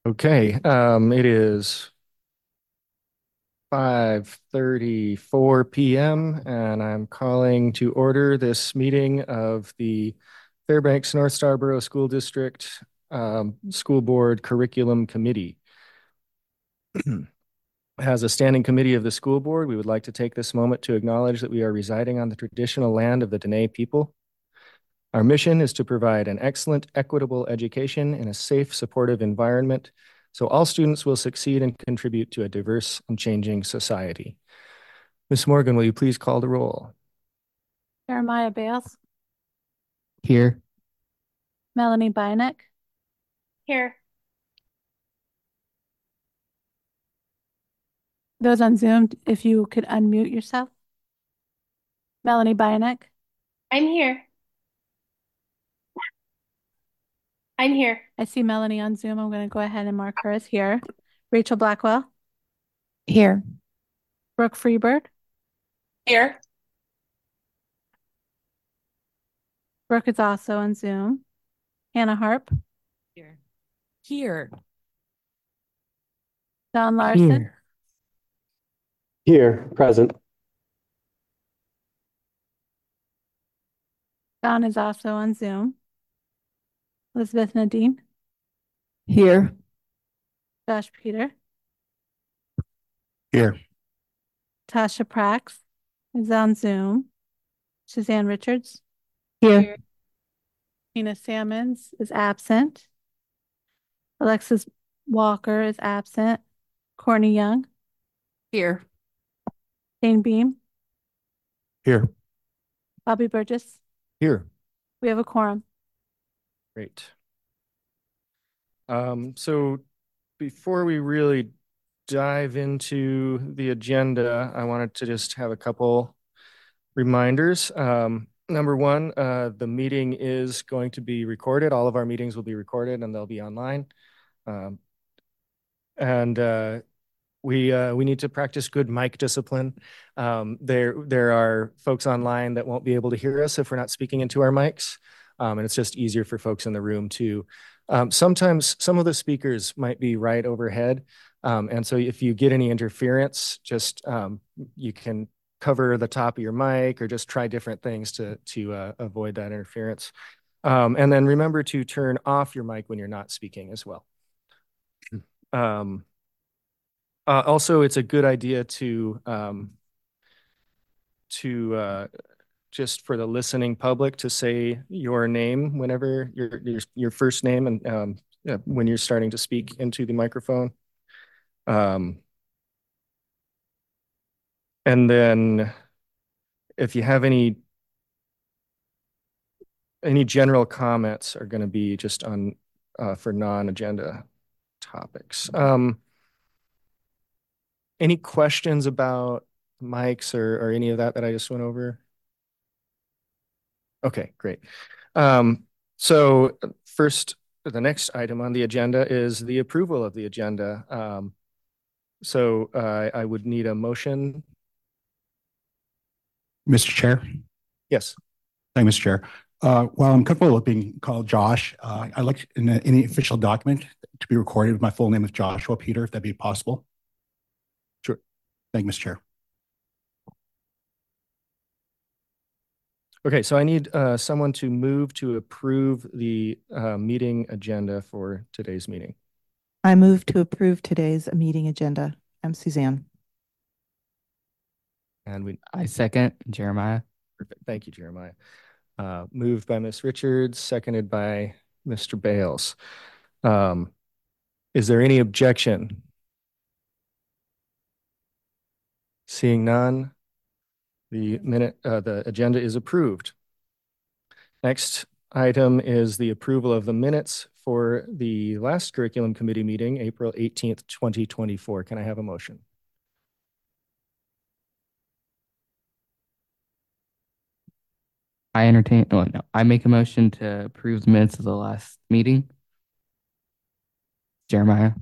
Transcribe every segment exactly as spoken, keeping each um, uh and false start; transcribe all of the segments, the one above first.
Okay, um, it is five thirty-four p m and I'm calling to order this meeting of the Fairbanks North Starborough School District um, School Board Curriculum Committee. As a standing committee of the school board, we would like to take this moment to acknowledge that we are residing on the traditional land of the Dene people. Our mission is to provide an excellent, equitable education in a safe, supportive environment so all students will succeed and contribute to a diverse and changing society. Miz Morgan, will you please call the roll? Jeremiah Bales. Here. Melanie Beineck. Here. Those on Zoom, if you could unmute yourself. Melanie Beineck. I'm here. I'm here. I see Melanie on Zoom. I'm going to go ahead and mark her as here. Rachel Blackwell. Here. Brooke Freebird. Here. Brooke is also on Zoom. Hannah Harp. Here. Here. Don Larson. Here. Here, present. Don is also on Zoom. Elizabeth Nadine. Here. Josh Peter. Here. Tasha Prax is on Zoom. Suzanne Richards. Here. Tina Salmons is absent. Alexis Walker is absent. Courtney Young. Here. Dane Beam. Here. Bobby Burgess. Here. We have a quorum. Great. Um, so before we really dive into the agenda, I wanted to just have a couple reminders. Um, number one, uh, the meeting is going to be recorded. All of our meetings will be recorded and they'll be online. Um, and uh, we uh, we need to practice good mic discipline. Um, there there are folks online that won't be able to hear us if we're not speaking into our mics. Um, and it's just easier for folks in the room too. Um, sometimes some of the speakers might be right overhead. Um, and so if you get any interference, just um, you can cover the top of your mic or just try different things to, to uh, avoid that interference. Um, and then remember to turn off your mic when you're not speaking as well. Um, uh, also, it's a good idea to um, to uh, just for the listening public to say your name whenever your your, your first name and um, uh, when you're starting to speak into the microphone. Um, and then if you have any any general comments are going to be just on uh, for non-agenda topics. Um, any questions about mics or, or any of that that I just went over? Okay, great. Um, so first, the next item on the agenda is the approval of the agenda. Um, so uh, I would need a motion. Mister Chair. Yes. Thank you, Mister Chair. Uh, while I'm comfortable with being called Josh, uh, I'd like in a, any official document to be recorded with my full name of Joshua Peter, if that'd be possible. Sure. Thank you, Mister Chair. Okay, so I need uh, someone to move to approve the uh, meeting agenda for today's meeting. I move to approve today's meeting agenda. I'm Suzanne. And we, I second Jeremiah. perfect. Thank you, Jeremiah. Uh, moved by Miz Richards, seconded by Mister Bales. Um, is there any objection? Seeing none, the minute, uh, the agenda is approved. Next item is the approval of the minutes for the last curriculum committee meeting, April eighteenth, twenty twenty-four. Can I have a motion? I entertain, oh no, I make a motion to approve the minutes of the last meeting. Jeremiah.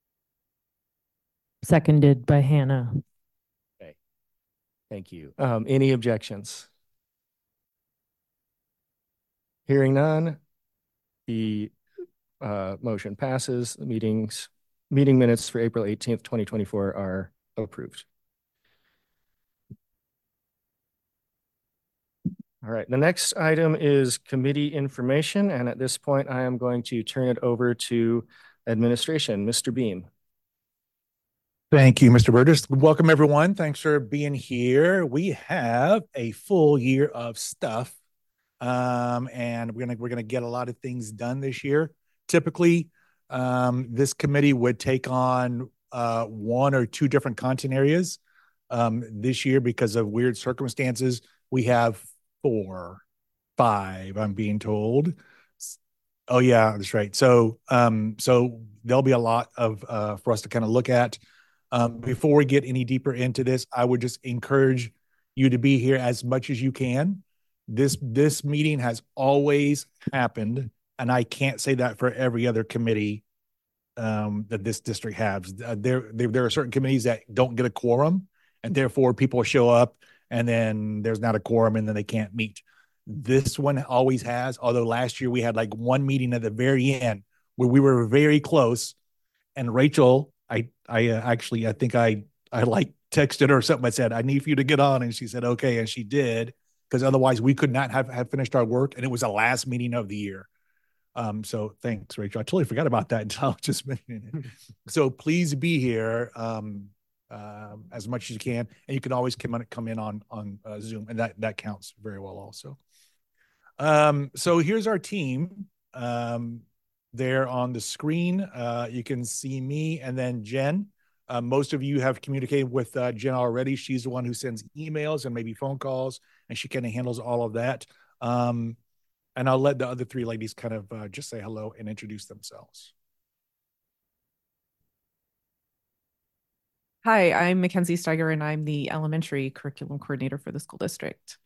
Seconded by Hannah. Okay, thank you. Um, any objections? Hearing none, the uh, motion passes. The meetings, meeting minutes for April eighteenth, twenty twenty-four are approved. All right, the next item is committee information, and at this point, I am going to turn it over to administration. Mister Beam. Thank you, Mister Burgess. Welcome, everyone. Thanks for being here. We have a full year of stuff, um, and we're gonna we're gonna get a lot of things done this year. Typically, um, this committee would take on uh, one or two different content areas. Um, this year, because of weird circumstances, we have four, five. I'm being told. Oh yeah, that's right. So, um, so there'll be a lot of uh, for us to kind of look at. Um, before we get any deeper into this, I would just encourage you to be here as much as you can. This this meeting has always happened, and I can't say that for every other committee um, that this district has. Uh, there, there there are certain committees that don't get a quorum, and therefore people show up, and then there's not a quorum, and then they can't meet. This one always has, although last year we had like one meeting at the very end where we were very close, and Rachel, I I uh, actually I think I I like texted her or something. I said, I need for you to get on, and she said okay, and she did, because otherwise we could not have, have finished our work, and it was the last meeting of the year. Um, so thanks, Rachel. I totally forgot about that until I was just mentioning it. So please be here um, uh, as much as you can, and you can always come in, come in on on uh, Zoom, and that that counts very well also. Um, so here's our team. Um, there on the screen, uh, you can see me and then Jen. Uh, most of you have communicated with uh, Jen already. She's the one who sends emails and maybe phone calls, and she kind of handles all of that. Um, and I'll let the other three ladies kind of uh, just say hello and introduce themselves. Hi, I'm Mackenzie Steiger, and I'm the elementary curriculum coordinator for the school district.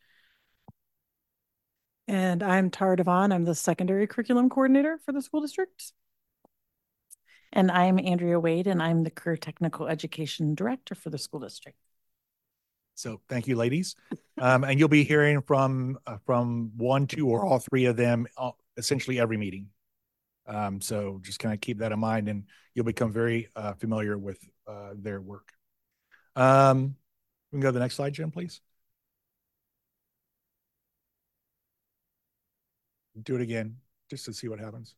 And I'm Tara Devon. I'm the secondary curriculum coordinator for the school district. And I'm Andrea Wade, and I'm the career technical education director for the school district. So thank you, ladies. Um, and you'll be hearing from uh, from one, two, or all three of them uh, essentially every meeting. Um, so just kind of keep that in mind, and you'll become very uh, familiar with uh, their work. Um, we can go to the next slide, Jen, please. Do it again, just to see what happens.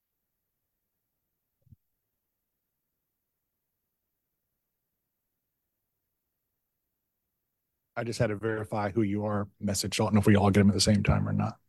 I just had to verify who you are message. I don't know if we all get them at the same time or not.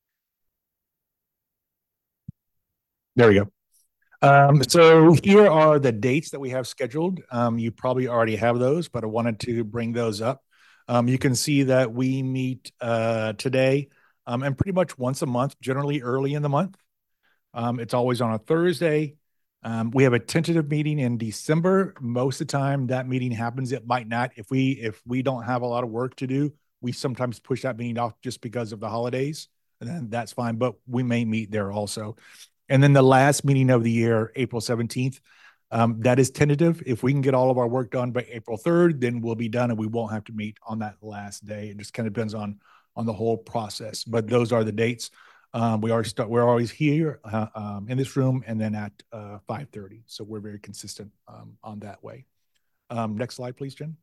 There we go. Um, so here are the dates that we have scheduled. Um, you probably already have those, but I wanted to bring those up. Um, you can see that we meet uh, today um, and pretty much once a month, generally early in the month. Um, it's always on a Thursday. Um, we have a tentative meeting in December. Most of the time that meeting happens. It might not. If we if we don't have a lot of work to do, we sometimes push that meeting off just because of the holidays, and then that's fine. But we may meet there also. And then the last meeting of the year, April seventeenth, um, that is tentative. If we can get all of our work done by April third, then we'll be done and we won't have to meet on that last day. It just kind of depends on on the whole process. But those are the dates. Um, we are start, we're always here uh, um, in this room, and then at uh, five thirty. So we're very consistent um, on that way. Um, next slide, please, Jen.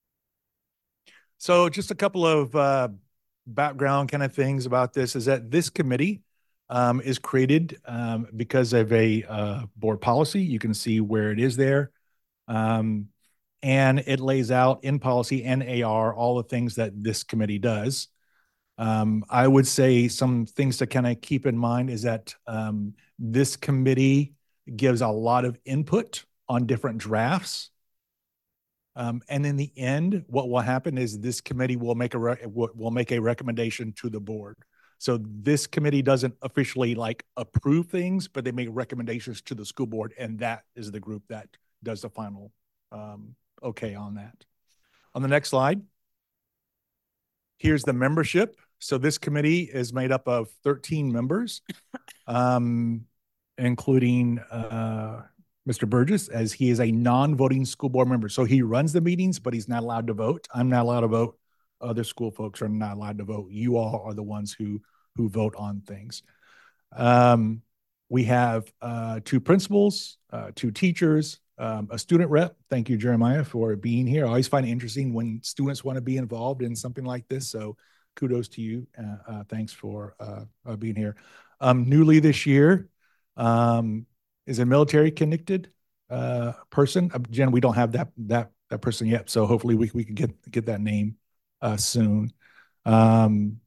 So just a couple of uh, background kind of things about this is that this committee um, is created um, because of a uh, board policy. You can see where it is there. Um, and it lays out in policy and A R all the things that this committee does. Um, I would say some things to kind of keep in mind is that um, this committee gives a lot of input on different drafts. Um, and in the end, what will happen is this committee will make a will make a recommendation to the board. So this committee doesn't officially like approve things, but they make recommendations to the school board, and that is the group that does the final um, okay on that. On the next slide, here's the membership. So this committee is made up of thirteen members, um, including uh, Mister Burgess, as he is a non-voting school board member. So he runs the meetings, but he's not allowed to vote. I'm not allowed to vote. Other school folks are not allowed to vote. You all are the ones who who vote on things. Um, We have uh, two principals, uh, two teachers, um, a student rep. Thank you, Jeremiah, for being here. I always find it interesting when students want to be involved in something like this. So kudos to you. Uh, uh, thanks for uh, uh, being here. Um, newly this year um, is a military connected uh, person. Uh, Jen, we don't have that that that person yet, so hopefully we we can get get that name uh, soon. Um,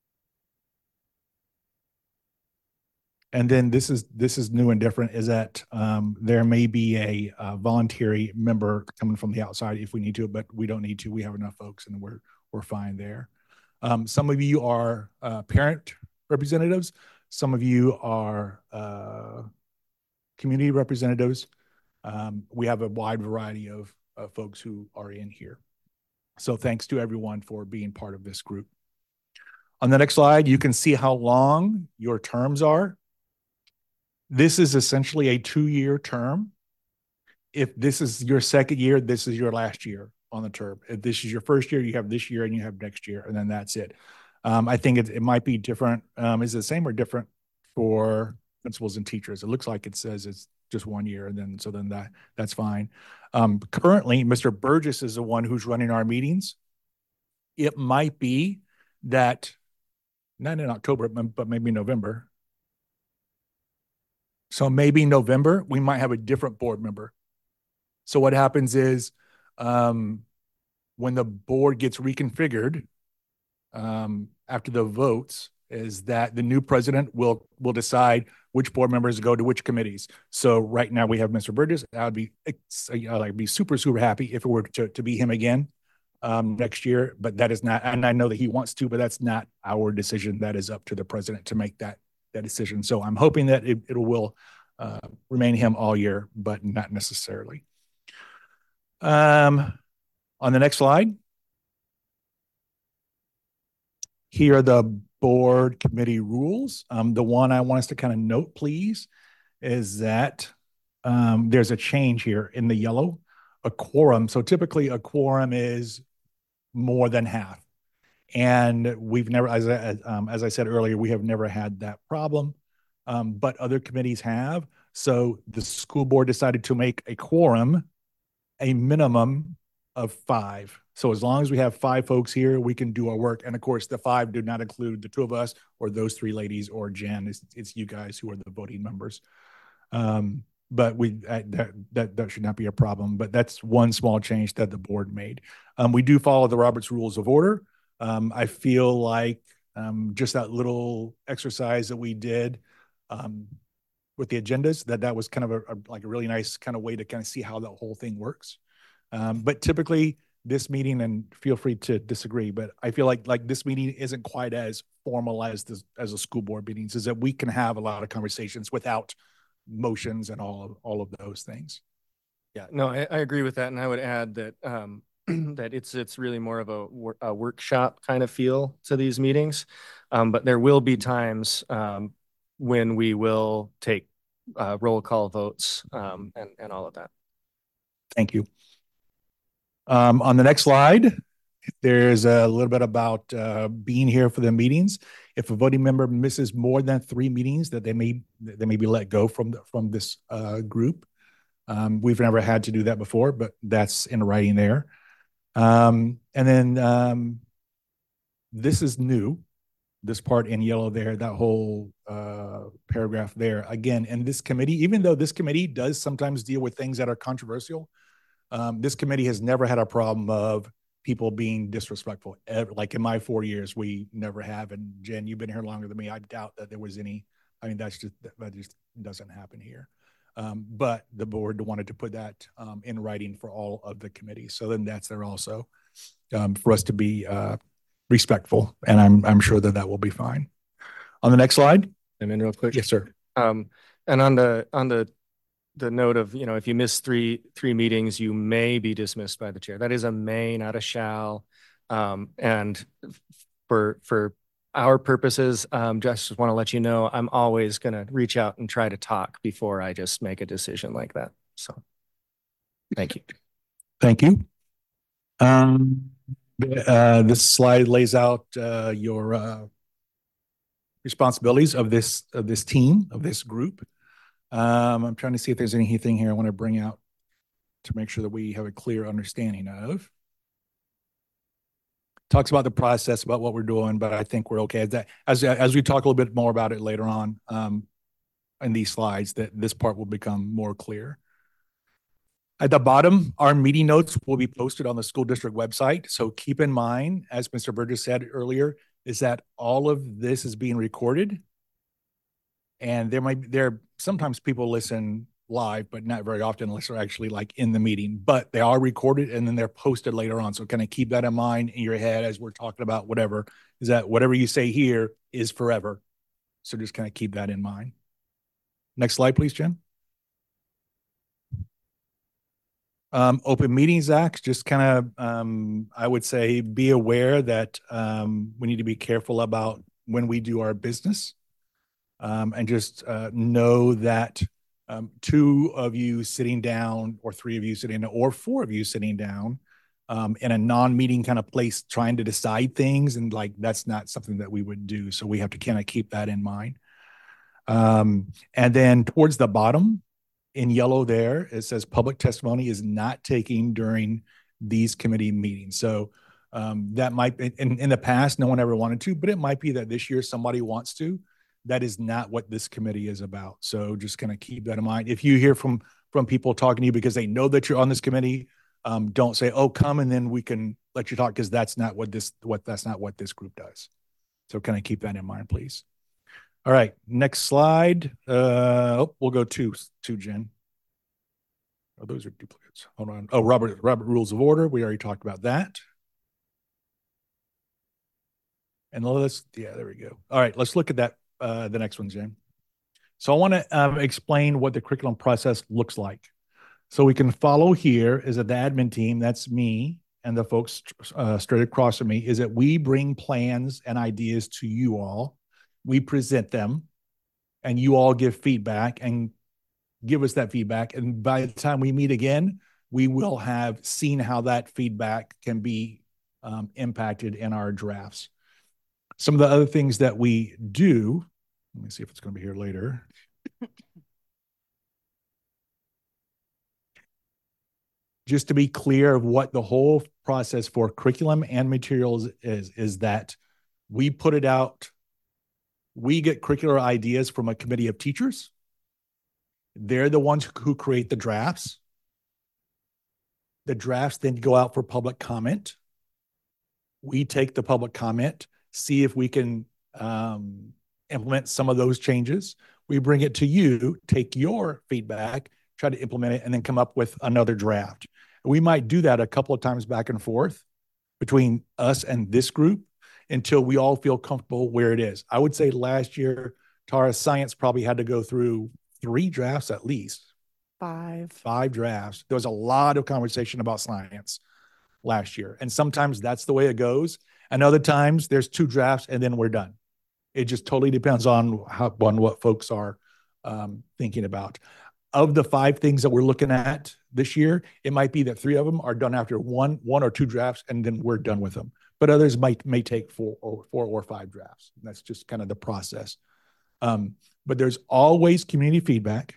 And then this is this is new and different is that um, there may be a, a voluntary member coming from the outside if we need to, but we don't need to. We have enough folks, and we're we're fine there. Um, some of you are uh, parent representatives. Some of you are uh, community representatives. Um, we have a wide variety of uh, folks who are in here. So thanks to everyone for being part of this group. On the next slide, you can see how long your terms are. This is essentially a two-year term. If this is your second year, this is your last year on the term. If this is your first year, you have this year and you have next year, and then that's it. Um, I think it, it might be different. Um, is it the same or different for principals and teachers? It looks like it says it's just one year, and then so then that that's fine. Um, currently, Mister Burgess is the one who's running our meetings. It might be that, not in October, but maybe November. So maybe November, we might have a different board member. So what happens is um, when the board gets reconfigured um, after the votes is that the new president will will decide which board members go to which committees. So right now we have Mister Burgess. I would be I'd be super, super happy if it were to, to be him again um, next year, but that is not, and I know that he wants to, but that's not our decision. That is up to the president to make that that decision. So I'm hoping that it, it will uh, remain him all year, but not necessarily. Um, on the next slide, here are the board committee rules. Um, the one I want us to kind of note, please, is that um, there's a change here in the yellow, a quorum. So typically a quorum is more than half. And we've never, as I, um, as I said earlier, we have never had that problem, um, but other committees have. So the school board decided to make a quorum a minimum of five. So as long as we have five folks here, we can do our work. And of course, the five do not include the two of us or those three ladies or Jen. It's, it's you guys who are the voting members. Um, but we uh, that, that that should not be a problem. But that's one small change that the board made. Um, we do follow the Robert's Rules of Order. Um, I feel like um, just that little exercise that we did um, with the agendas, that that was kind of a, a like a really nice kind of way to kind of see how the whole thing works. Um, but typically this meeting, and feel free to disagree, but I feel like like this meeting isn't quite as formalized as, as a school board meetings, is that we can have a lot of conversations without motions and all of all of those things. Yeah, no, I, I agree with that. And I would add that um, that it's it's really more of a, wor a workshop kind of feel to these meetings. Um, but there will be times um, when we will take uh, roll call votes um, and, and all of that. Thank you. Um, on the next slide, there's a little bit about uh, being here for the meetings. If a voting member misses more than three meetings, that they may they may be let go from the, from this uh, group. Um, we've never had to do that before, but that's in writing there. Um, and then um, this is new. This part in yellow there, that whole uh, paragraph there. Again, in this committee, even though this committee does sometimes deal with things that are controversial, um, this committee has never had a problem of people being disrespectful. Like in my four years, we never have. And Jen, you've been here longer than me. I doubt that there was any. I mean, that's just that just doesn't happen here. Um, but the board wanted to put that um, in writing for all of the committees. So then that's there also um, for us to be uh, respectful, and I'm I'm sure that that will be fine. On the next slide, I'm in real quick. Yes, sir. Um, and on the on the the note of, you know, if you miss three three meetings, you may be dismissed by the chair. That is a may, not a shall. Um, and for for our purposes, um, just want to let you know, I'm always going to reach out and try to talk before I just make a decision like that. So, thank you. Thank you. Um, uh, this slide lays out uh, your uh, responsibilities of this of this team, of this group. Um, I'm trying to see if there's anything here I want to bring out to make sure that we have a clear understanding of. Talks about the process, about what we're doing, but I think we're okay. That as as we talk a little bit more about it later on um, in these slides, that this part will become more clear. At the bottom, our meeting notes will be posted on the school district website. So keep in mind, as Mister Burgess said earlier, is that all of this is being recorded. And there might be, there sometimes people listen live, but not very often unless they're actually like in the meeting. But they are recorded and then they're posted later on. So kind of keep that in mind in your head as we're talking about whatever, is that whatever you say here is forever. So just kind of keep that in mind. Next slide, please, Jen. Um, Open Meetings Act, just kind of, um, I would say, be aware that um, we need to be careful about when we do our business. Um, and just uh, know that um, two of you sitting down, or three of you sitting down, or four of you sitting down um, in a non-meeting kind of place trying to decide things, and like that's not something that we would do. So we have to kind of keep that in mind. Um, and then towards the bottom, in yellow there, it says public testimony is not taken during these committee meetings. So um, that might be, in, in the past, no one ever wanted to, but it might be that this year somebody wants to. That is not what this committee is about. So just kind of keep that in mind. If you hear from, from people talking to you because they know that you're on this committee, um, don't say, oh, come and then we can let you talk, because that's not what this, what that's not what this group does. So kind of keep that in mind, please. All right, next slide. Uh, oh, we'll go to, to Jen. Oh, those are duplicates. Hold on. Oh, Robert, Robert Rules of Order. We already talked about that. And let's, yeah, there we go. All right, let's look at that, uh, the next one, Jen. So I want to um, explain what the curriculum process looks like. So we can follow here is that the admin team, that's me and the folks uh, straight across from me, is that we bring plans and ideas to you all. We present them and you all give feedback and give us that feedback. And by the time we meet again, we will have seen how that feedback can be um, impacted in our drafts. Some of the other things that we do, let me see if it's going to be here later. Just to be clear of what the whole process for curriculum and materials is, is that we put it out. We get curricular ideas from a committee of teachers. They're the ones who create the drafts. The drafts then go out for public comment. We take the public comment, see if we can um, implement some of those changes. We bring it to you, take your feedback, try to implement it, and then come up with another draft. We might do that a couple of times back and forth between us and this group until we all feel comfortable where it is. I would say last year, Tara, science probably had to go through three drafts at least. Five. Five drafts. There was a lot of conversation about science last year. And sometimes that's the way it goes. And other times there's two drafts and then we're done. It just totally depends on how, on what folks are um, thinking about. Of the five things that we're looking at this year, it might be that three of them are done after one, one or two drafts, and then we're done with them. But others might may take four or four or five drafts. That's just kind of the process. Um, but there's always community feedback.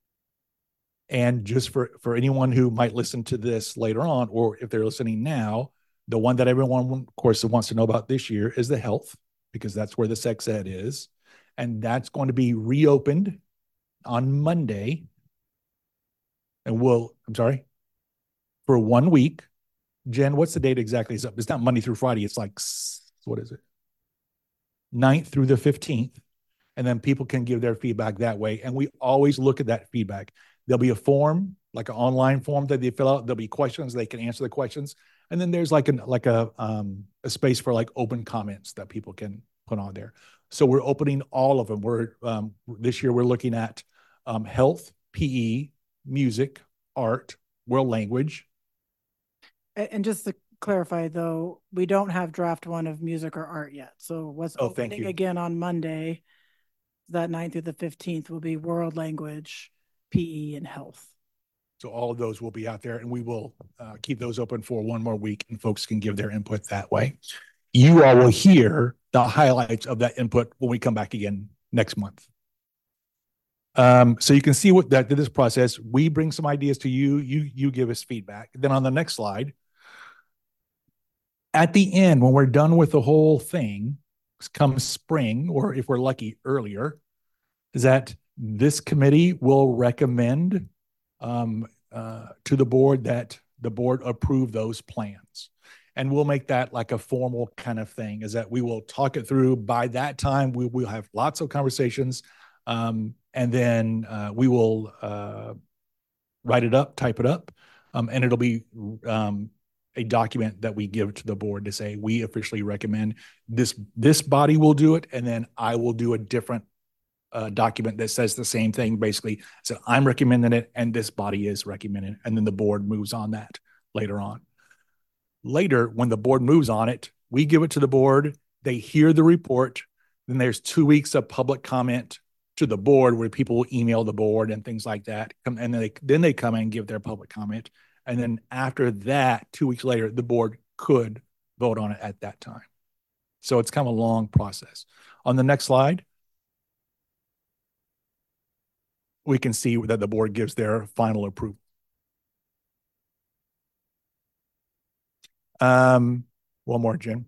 And just for, for anyone who might listen to this later on, or if they're listening now, the one that everyone, of course, wants to know about this year is the health, because that's where the sex ed is. And that's going to be reopened on Monday. And we'll, I'm sorry, for one week. Jen, what's the date exactly? It's, up. It's not Monday through Friday. It's like, what is it? ninth through the fifteenth. And then people can give their feedback that way. And we always look at that feedback. There'll be a form, like an online form that they fill out. There'll be questions. They can answer the questions. And then there's like, an, like a, um, a space for like open comments that people can put on there. So we're opening all of them. We're um, this year we're looking at um, health, P E, music, art, world language. And just to clarify, though, we don't have draft one of music or art yet. So what's oh, thank opening you. again on Monday, that ninth through the fifteenth, will be world language, P E, and health. So all of those will be out there, and we will uh, keep those open for one more week, and folks can give their input that way. You all will hear the highlights of that input when we come back again next month. Um, so you can see what that this process, we bring some ideas to you, you, you give us feedback. Then on the next slide, at the end, when we're done with the whole thing, come spring, or if we're lucky earlier, is that this committee will recommend um, uh, to the board that the board approve those plans. And we'll make that like a formal kind of thing, is that we will talk it through. By that time, we will have lots of conversations. Um, and then uh, we will uh, write it up, type it up, um, and it'll be um, a document that we give to the board to say, we officially recommend this, this body will do it, and then I will do a different uh, document that says the same thing, basically. So I'm recommending it, and this body is recommending it, and then the board moves on that later on. Later, when the board moves on it, we give it to the board, they hear the report, then there's two weeks of public comment to the board where people will email the board and things like that. And then they, then they come in and give their public comment. And then after that, two weeks later, the board could vote on it at that time. So it's kind of a long process. On the next slide, we can see that the board gives their final approval. Um, one more, Jen.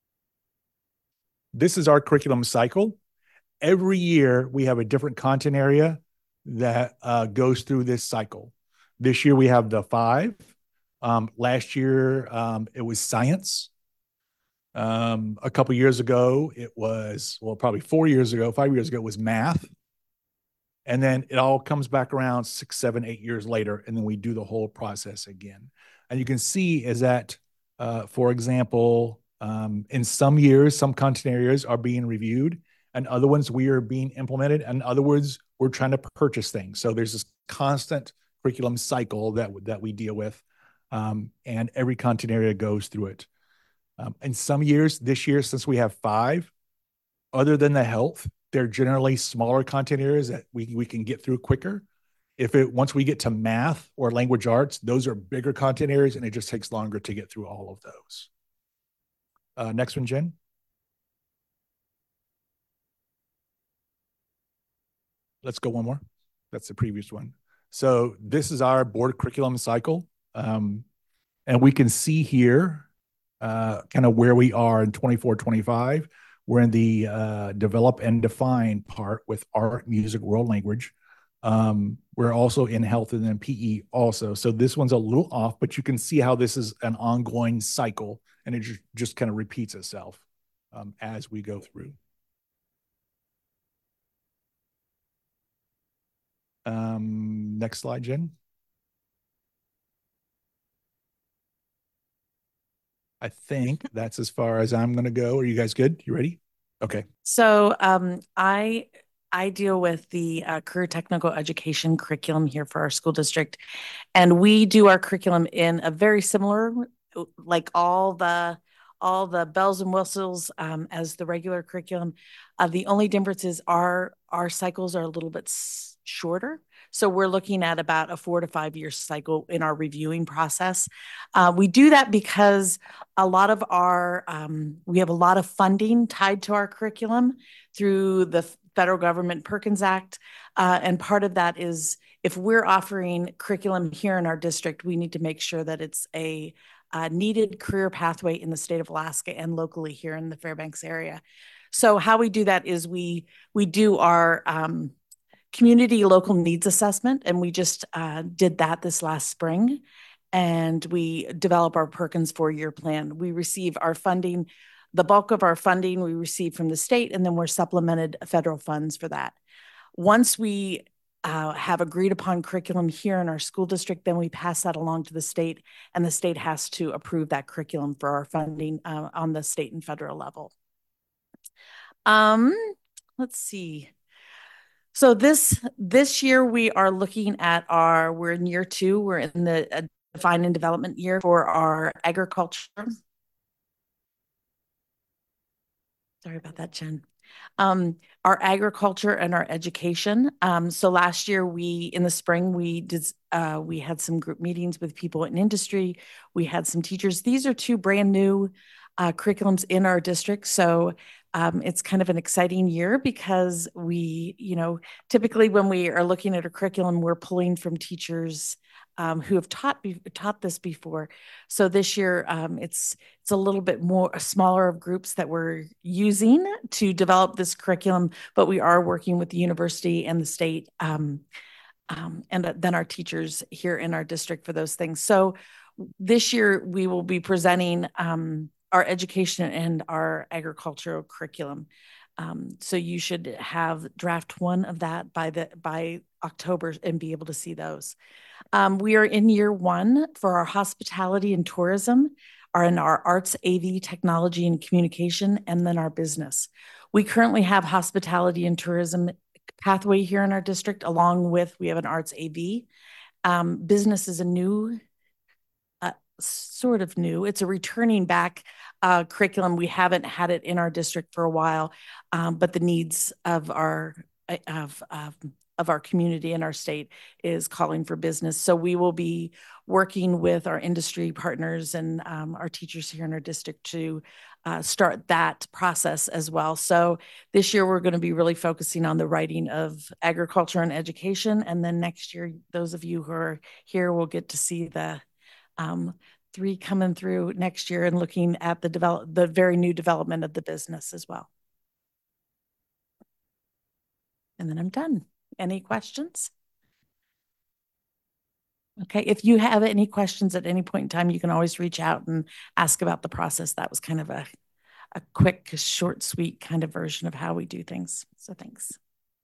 This is our curriculum cycle. Every year we have a different content area that uh, goes through this cycle. This year we have the five. Um, last year um, it was science. Um, a couple years ago it was, well, probably four years ago, five years ago it was math. And then it all comes back around six, seven, eight years later, and then we do the whole process again. And you can see is that, uh, for example, um, in some years, some content areas are being reviewed, and other ones we are being implemented, and other words, we're trying to purchase things. So there's this constant curriculum cycle that, that we deal with, um, and every content area goes through it. Um, in some years, this year, since we have five, other than the health, they're generally smaller content areas that we, we can get through quicker. If it, once we get to math or language arts, those are bigger content areas, and it just takes longer to get through all of those. Uh, next one, Jen. Let's go one more. That's the previous one. So this is our board curriculum cycle. Um, and we can see here uh, kind of where we are in twenty-four, twenty-five. We're in the uh, develop and define part with art, music, world language. Um, we're also in health and then P E also. So this one's a little off, but you can see how this is an ongoing cycle, and it just, just kind of repeats itself um, as we go through. Um, next slide, Jen. I think that's as far as I'm going to go. Are you guys good? You ready? Okay. So um, I I deal with the uh, career technical education curriculum here for our school district, and we do our curriculum in a very similar, like all the all the bells and whistles um, as the regular curriculum. Uh, the only difference is our our cycles are a little bit shorter. So we're looking at about a four to five year cycle in our reviewing process. Uh, we do that because a lot of our, um, we have a lot of funding tied to our curriculum through the federal government Perkins Act. Uh, and part of that is if we're offering curriculum here in our district, we need to make sure that it's a, a needed career pathway in the state of Alaska and locally here in the Fairbanks area. So how we do that is we, we do our, um, community local needs assessment, and we just uh, did that this last spring, and we develop our Perkins four-year plan. We receive our funding, the bulk of our funding we receive from the state, and then we're supplemented federal funds for that. Once we uh, have agreed upon curriculum here in our school district, then we pass that along to the state, and the state has to approve that curriculum for our funding uh, on the state and federal level. Um, let's see. So this this year we are looking at our, we're in year two, we're in the uh, define and development year for our agriculture. Sorry about that, Jen. Um, our agriculture and our education. Um, so last year we, in the spring, we did, uh, we had some group meetings with people in industry. We had some teachers. These are two brand new uh, curriculums in our district. So um, it's kind of an exciting year because we, you know, typically when we are looking at a curriculum, we're pulling from teachers um, who have taught be taught this before. So this year, um, it's it's a little bit more a smaller of groups that we're using to develop this curriculum, but we are working with the university and the state um, um, and then our teachers here in our district for those things. So this year we will be presenting um, our education and our agricultural curriculum. Um, so you should have draft one of that by the by October and be able to see those. Um, we are in year one for our hospitality and tourism, are in our arts, A V, technology and communication, and then our business. We currently have hospitality and tourism pathway here in our district, along with we have an arts A V. Um, business is a new Uh, sort of new. It's a returning back uh, curriculum. We haven't had it in our district for a while, um, but the needs of our of, of of our community and our state is calling for business. So we will be working with our industry partners and um, our teachers here in our district to uh, start that process as well. So this year we're going to be really focusing on the writing of agriculture and education, and then next year, those of you who are here will get to see the Um, three coming through next year and looking at the develop the very new development of the business as well. And then I'm done. Any questions? Okay, if you have any questions at any point in time, you can always reach out and ask about the process. That was kind of a, a quick, short, sweet kind of version of how we do things. So thanks.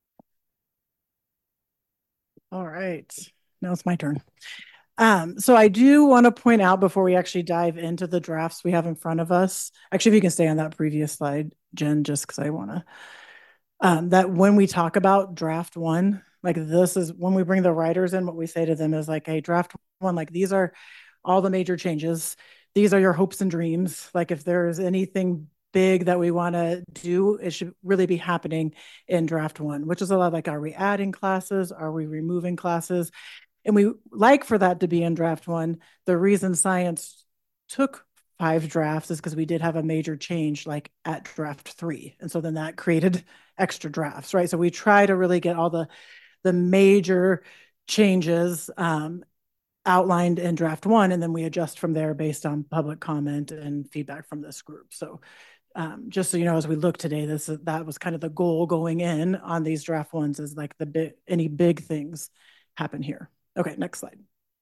All right, now it's my turn. Um, so I do want to point out before we actually dive into the drafts we have in front of us, actually, if you can stay on that previous slide, Jen, just because I want to, um, that when we talk about draft one, like this is when we bring the writers in, what we say to them is like, hey, draft one, like these are all the major changes. These are your hopes and dreams. Like if there's anything big that we want to do, it should really be happening in draft one, which is a lot like, are we adding classes? Are we removing classes? And we like for that to be in draft one. The reason science took five drafts is because we did have a major change like at draft three. And so then that created extra drafts, right? So we try to really get all the, the major changes um, outlined in draft one, and then we adjust from there based on public comment and feedback from this group. So um, just so you know, as we look today, this that was kind of the goal going in on these draft ones is like the big, any big things happen here. Okay, next slide.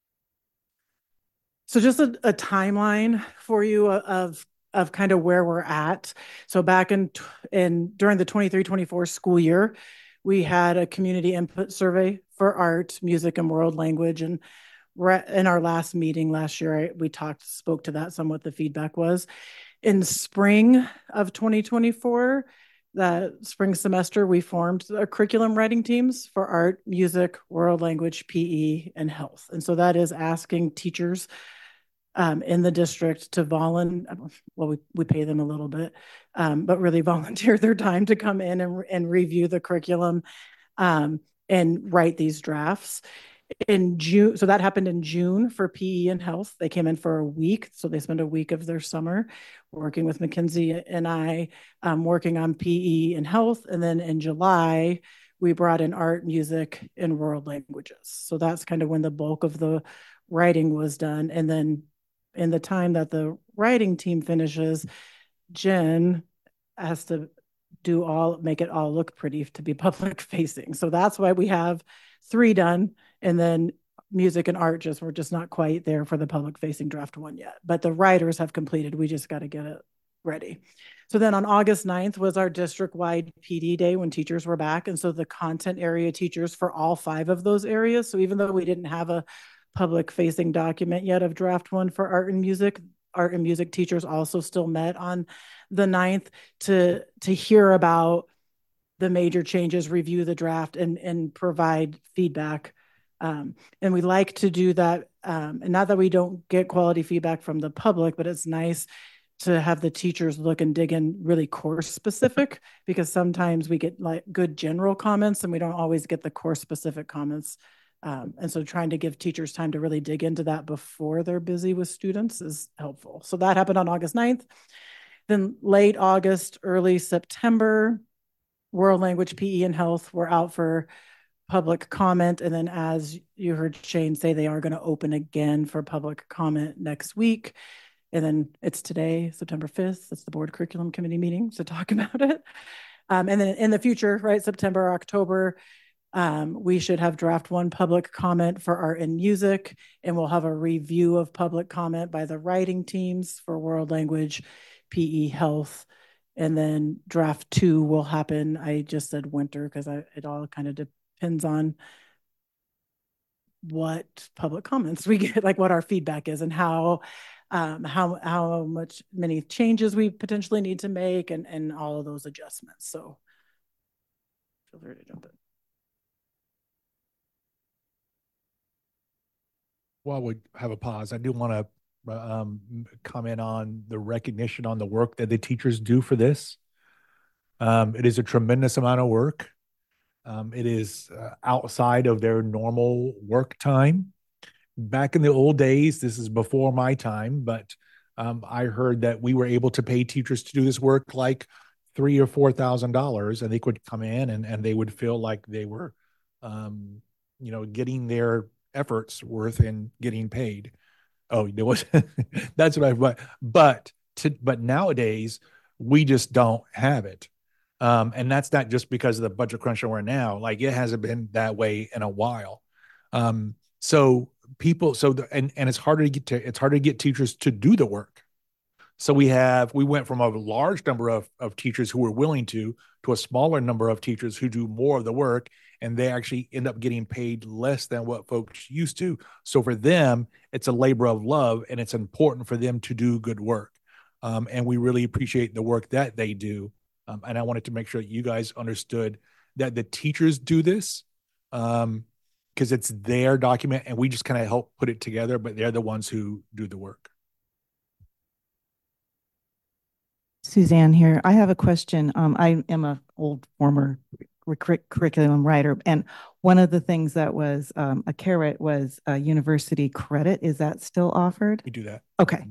So just a, a timeline for you of, of kind of where we're at. So back in, in during the twenty-three twenty-four school year, we had a community input survey for art, music, and world language. And in our last meeting last year, we talked, spoke to that some, what the feedback was. In spring of twenty twenty-four, that spring semester, we formed our curriculum writing teams for art, music, world language, P E, and health. And so that is asking teachers um, in the district to volunteer, well, we, we pay them a little bit, um, but really volunteer their time to come in and, and review the curriculum um, and write these drafts. In June, so that happened in June for P E and health. They came in for a week, so they spent a week of their summer working with Mackenzie and I, um, working on P E and health. And then in July, we brought in art, music, and world languages. So that's kind of when the bulk of the writing was done. And then in the time that the writing team finishes, Jen has to do all, make it all look pretty to be public facing. So that's why we have three done. And then music and art just, we're just not quite there for the public facing draft one yet, but the writers have completed. We just got to get it ready. So then on August ninth was our district-wide P D day when teachers were back. And so the content area teachers for all five of those areas. So even though we didn't have a public facing document yet of draft one for art and music, art and music teachers also still met on the ninth to, to hear about the major changes, review the draft, and, and provide feedback. Um, and we like to do that. Um, and not that we don't get quality feedback from the public, but it's nice to have the teachers look and dig in really course specific, because sometimes we get like good general comments and we don't always get the course specific comments Um, and so trying to give teachers time to really dig into that before they're busy with students is helpful. So that happened on August ninth. Then late August, early September, world language, P E, and health were out for public comment. And then as you heard Shane say, they are going to open again for public comment next week. And then it's today, September fifth. It's the board curriculum committee meeting to talk about it. Um, and then in the future, right, September, October, um, we should have draft one public comment for art and music, and we'll have a review of public comment by the writing teams for world language, P E, health, and then draft two will happen. I just said winter because it all kind of depends on what public comments we get, like what our feedback is and how um, how how much many changes we potentially need to make and and all of those adjustments. So feel free to jump in. While we have a pause, I do want to um, comment on the recognition on the work that the teachers do for this. Um, it is a tremendous amount of work. Um, it is uh, outside of their normal work time. Back in the old days, this is before my time, but um, I heard that we were able to pay teachers to do this work like three or four thousand dollars, and they could come in and and they would feel like they were, um, you know, getting their efforts worth and getting paid. Oh, there was that's what I but but to but nowadays we just don't have it. Um, and that's not just because of the budget crunch that we're in now. Like it hasn't been that way in a while. Um, so people, so the, and and it's harder to get to it's harder to get teachers to do the work. So we have we went from a large number of of teachers who were willing to to a smaller number of teachers who do more of the work, and they actually end up getting paid less than what folks used to. So for them, it's a labor of love, and it's important for them to do good work. Um, and we really appreciate the work that they do. Um, and I wanted to make sure that you guys understood that the teachers do this um, because it's their document and we just kind of help put it together, but they're the ones who do the work. Suzanne here. I have a question. Um, I am a old former cur curriculum writer, and one of the things that was um, a carrot was a university credit. Is that still offered? We do that. Okay.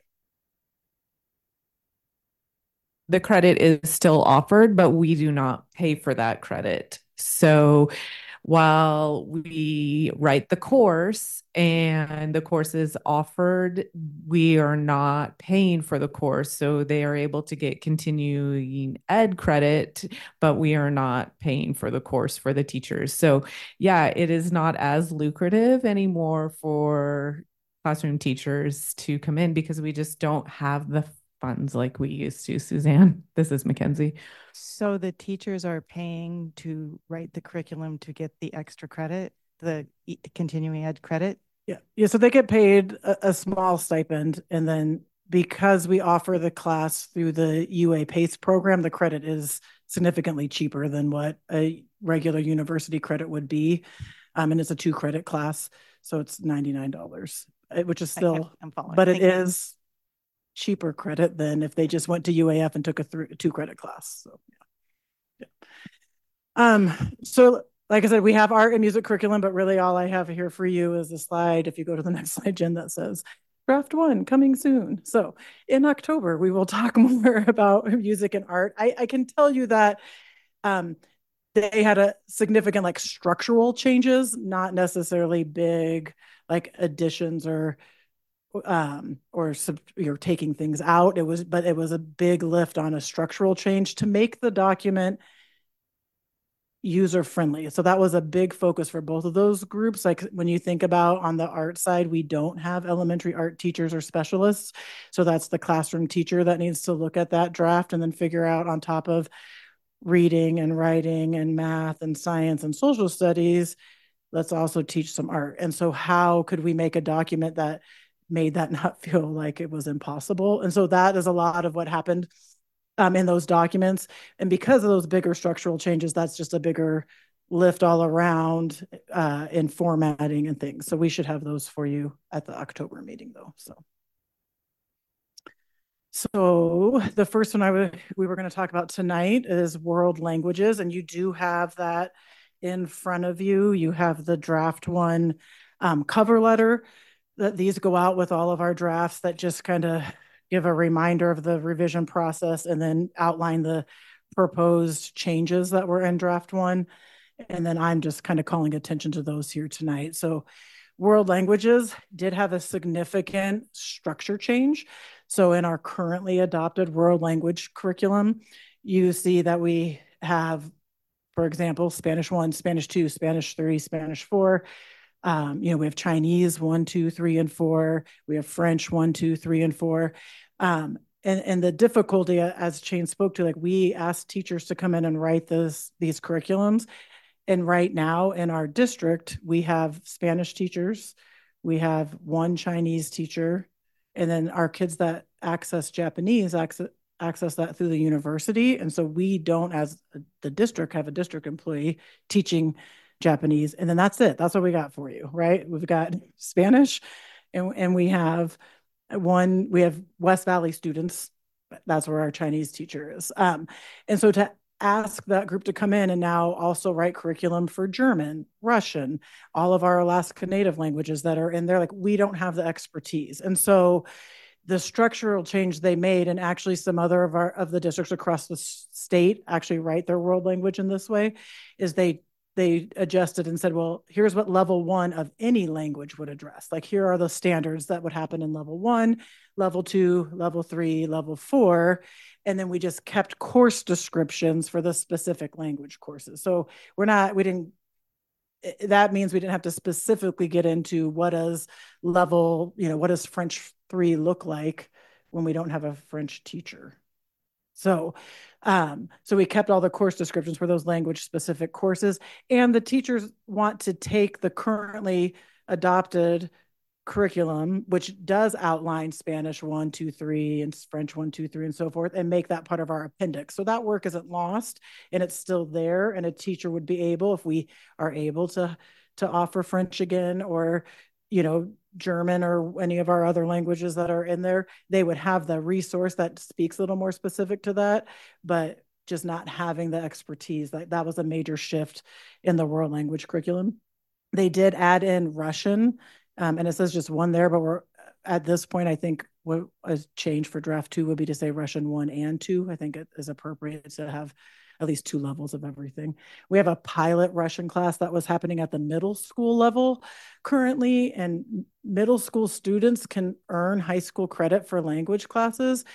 The credit is still offered, but we do not pay for that credit. So while we write the course and the course is offered, we are not paying for the course. So they are able to get continuing ed credit, but we are not paying for the course for the teachers. So yeah, it is not as lucrative anymore for classroom teachers to come in because we just don't have the funds like we used to. Suzanne, this is Mackenzie. So the teachers are paying to write the curriculum to get the extra credit, the continuing ed credit? Yeah. Yeah. So they get paid a, a small stipend. And then because we offer the class through the U A PACE program, the credit is significantly cheaper than what a regular university credit would be. Um, and it's a two credit class. So it's ninety-nine dollars, which is still, I'm following. but it Thank you. is cheaper credit than if they just went to U A F and took a th two credit class. So yeah. yeah. Um, so like I said, we have art and music curriculum, but really all I have here for you is a slide. If you go to the next slide, Jen, that says draft one coming soon. So in October, we will talk more about music and art. I, I can tell you that um, they had a significant like structural changes, not necessarily big like additions or um or sub, you're taking things out. It was but it was a big lift on a structural change to make the document user friendly. So that was a big focus for both of those groups. Like when you think about on the art side, we don't have elementary art teachers or specialists. So that's the classroom teacher that needs to look at that draft and then figure out on top of reading and writing and math and science and social studies, let's also teach some art. And so how could we make a document that made that not feel like it was impossible? And so that is a lot of what happened um, in those documents. And because of those bigger structural changes, that's just a bigger lift all around uh, in formatting and things. So we should have those for you at the October meeting though. So, so the first one I would, we were going to talk about tonight is world languages. And you do have that in front of you, you have the draft one um, cover letter. That these go out with all of our drafts that just kind of give a reminder of the revision process and then outline the proposed changes that were in draft one. And then I'm just kind of calling attention to those here tonight. So world languages did have a significant structure change. So in our currently adopted world language curriculum, you see that we have, for example, Spanish one, Spanish two, Spanish three, Spanish four. Um, you know, we have Chinese one, two, three, and four. We have French one, two, three, and four. Um, and, and the difficulty, as Shane spoke to, like we asked teachers to come in and write this, these curriculums. And right now in our district, we have Spanish teachers, we have one Chinese teacher, and then our kids that access Japanese access, access that through the university. And so we don't, as the district, have a district employee teaching Japanese, and then that's it. That's what we got for you, right? We've got Spanish, and, and we have one, we have West Valley students. That's where our Chinese teacher is. Um, and so to ask that group to come in and now also write curriculum for German, Russian, all of our Alaska Native languages that are in there, like we don't have the expertise. And so the structural change they made, and actually some other of our of the districts across the state actually write their world language in this way, is they they adjusted and said, well, here's what level one of any language would address. Like, here are the standards that would happen in level one, level two, level three, level four. And then we just kept course descriptions for the specific language courses. So we're not, we didn't, that means we didn't have to specifically get into what does level, you know, what does French three look like when we don't have a French teacher. So, um, so we kept all the course descriptions for those language specific courses, and the teachers want to take the currently adopted curriculum, which does outline Spanish one, two, three, and French one, two, three, and so forth, and make that part of our appendix. So that work isn't lost, and it's still there. And a teacher would be able, if we are able to, to offer French again, or, you know, German or any of our other languages that are in there, they would have the resource that speaks a little more specific to that, but just not having the expertise. Like, that was a major shift in the world language curriculum. They did add in Russian, um, and it says just one there, but we're at this point, I think what a change for draft two would be to say Russian one and two. I think it is appropriate to have at least two levels of everything. We have a pilot Russian class that was happening at the middle school level currently, and middle school students can earn high school credit for language classes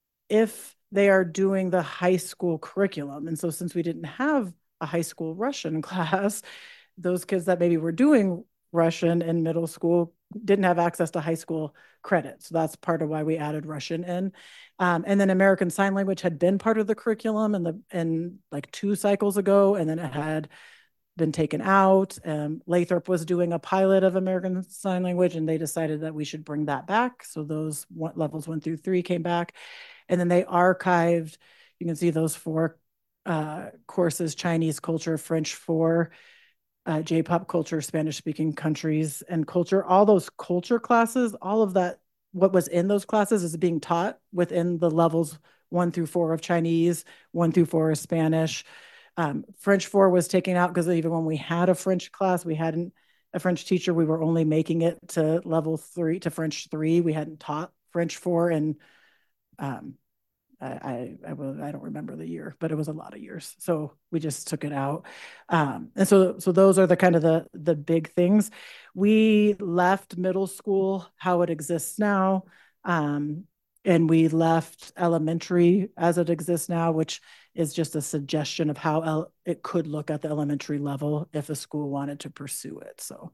if they are doing the high school curriculum. And so since we didn't have a high school Russian class, those kids that maybe were doing Russian in middle school didn't have access to high school credit. So that's part of why we added Russian in. Um, and then American Sign Language had been part of the curriculum in the in like two cycles ago, and then it had been taken out. Um, Lathrop was doing a pilot of American Sign Language, and they decided that we should bring that back. So those one, levels one through three came back. And then they archived, you can see those four uh, courses: Chinese culture, French four, Uh, J-pop culture, Spanish-speaking countries, and culture. All those culture classes, all of that, what was in those classes is being taught within the levels one through four of Chinese, one through four of Spanish. Um, French four was taken out because even when we had a French class, we hadn't, a French teacher, we were only making it to level three, to French three. We hadn't taught French four, and um, I, I, I, will, I don't remember the year, but it was a lot of years. So we just took it out. Um, and so, so those are the kind of the, the big things. We left middle school how it exists now. Um, and we left elementary as it exists now, which is just a suggestion of how el- it could look at the elementary level if a school wanted to pursue it. So,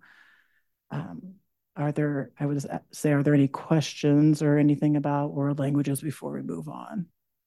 um, are there, I would say, are there any questions or anything about world languages before we move on?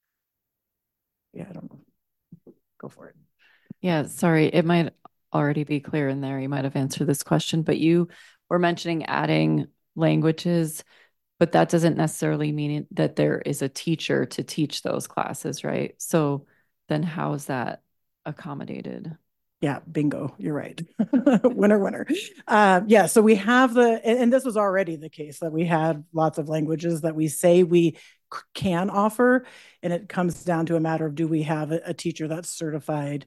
Yeah, I don't know. Go for it. Yeah, sorry, it might already be clear in there. You might have answered this question, but you were mentioning adding languages, but that doesn't necessarily mean that there is a teacher to teach those classes, right? So then how is that accommodated? Yeah, bingo. You're right. Winner, winner. Um, yeah, so we have the, and, and this was already the case, that we had lots of languages that we say we c- can offer. And it comes down to a matter of, do we have a, a teacher that's certified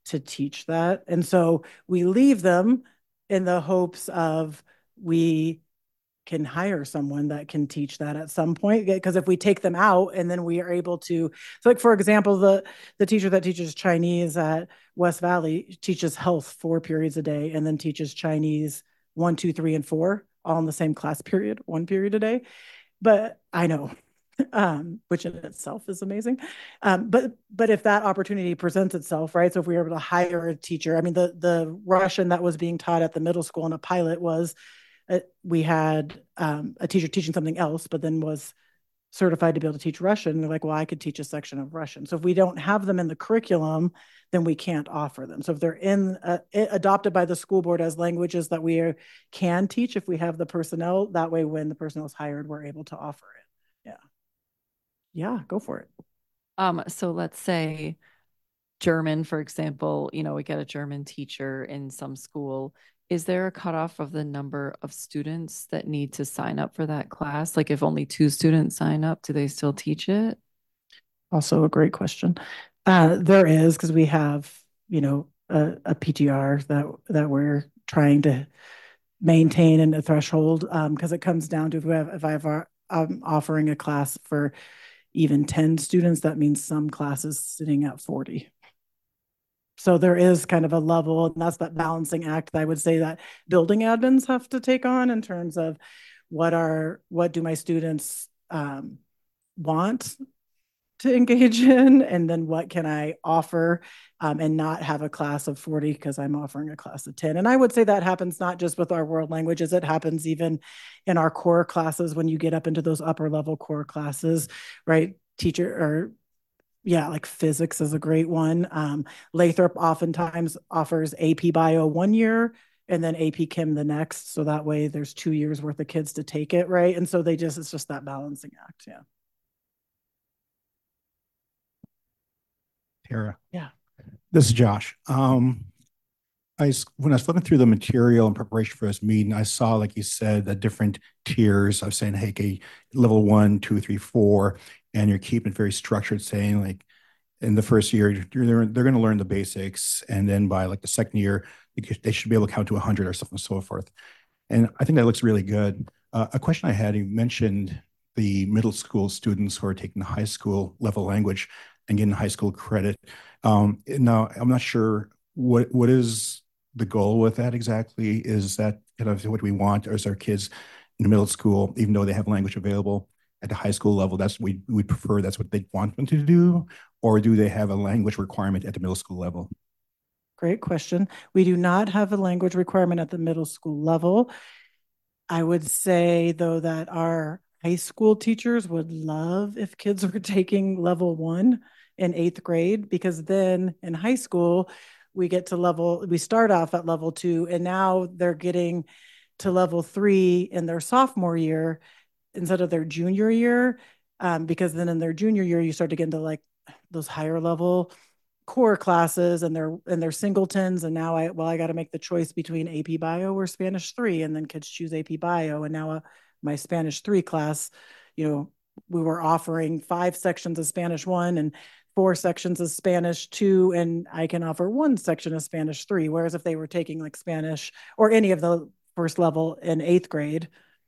to teach that. And so we leave them in the hopes of we can hire someone that can teach that at some point. Because if we take them out and then we are able to, so like, for example, the, the teacher that teaches Chinese at West Valley teaches health four periods a day and then teaches Chinese one, two, three, and four all in the same class period, one period a day. But I know, um, which in itself is amazing. Um, but but if that opportunity presents itself, right? So if we were able to hire a teacher, I mean, the the Russian that was being taught at the middle school in a pilot was, uh, we had um, a teacher teaching something else, but then was certified to be able to teach Russian. They're like, well, I could teach a section of Russian. So if we don't have them in the curriculum, then we can't offer them. So if they're in uh, adopted by the school board as languages that we are, can teach, if we have the personnel, that way when the personnel is hired, we're able to offer it. Yeah. Yeah, go for it. Um, so let's say German, for example, you know, we get a German teacher in some school. Is there a cutoff of the number of students that need to sign up for that class? Like if only two students sign up, do they still teach it? Also a great question. Uh, there is, because we have, you know, a, a P T R that that we're trying to maintain and a threshold, because um, it comes down to if, we have, if I have our, I'm offering a class for even ten students, that means some classes sitting at forty. So there is kind of a level, and that's that balancing act that I would say that building admins have to take on in terms of what are, what do my students um, want to engage in, and then what can I offer um, and not have a class of forty because I'm offering a class of ten. And I would say that happens not just with our world languages, it happens even in our core classes when you get up into those upper level core classes, right? Teacher or yeah, like physics is a great one. Um, Lathrop oftentimes offers A P Bio one year and then A P Chem the next. So that way there's two years worth of kids to take it, right? And so they just, it's just that balancing act, yeah. Tara. Yeah. This is Josh. Um, I when I was flipping through the material in preparation for this meeting, I saw, like you said, the different tiers of saying, hey, okay, level one, two, three, four, and you're keeping it very structured, saying like in the first year, you're, they're going to learn the basics, and then by like the second year, they should be able to count to one hundred or something and so forth. And I think that looks really good. Uh, a question I had, you mentioned the middle school students who are taking the high school level language and getting high school credit. Um, now, I'm not sure what what is the goal with that exactly. Is that kind of what we want? Or is our kids in the middle school, even though they have language available at the high school level, that's we we prefer that's what they want them to do? Or do they have a language requirement at the middle school level? Great question. We do not have a language requirement at the middle school level. I would say, though, that our high school teachers would love if kids were taking level one in eighth grade, because then in high school, we get to level, we start off at level two, and now they're getting to level three in their sophomore year instead of their junior year, um, because then in their junior year, you start to get into like those higher level core classes and their and their singletons. And now I, well, I got to make the choice between A P Bio or Spanish three, and then kids choose A P Bio. And now uh, my Spanish three class, you know, we were offering five sections of Spanish one and four sections of Spanish two, and I can offer one section of Spanish three. Whereas if they were taking like Spanish or any of the first level in eighth grade,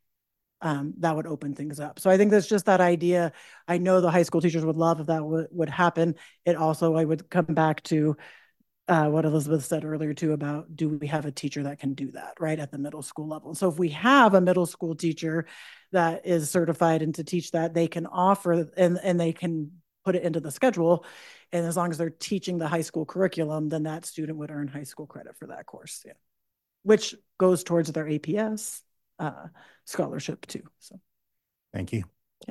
um, that would open things up. So I think that's just that idea. I know the high school teachers would love if that would, would happen. It also, I would come back to uh, what Elizabeth said earlier too about, do we have a teacher that can do that right at the middle school level? So if we have a middle school teacher that is certified and to teach that, they can offer and, and they can put it into the schedule. And as long as they're teaching the high school curriculum, then that student would earn high school credit for that course, yeah, which goes towards their A P S uh, scholarship too. So, thank you. Yeah.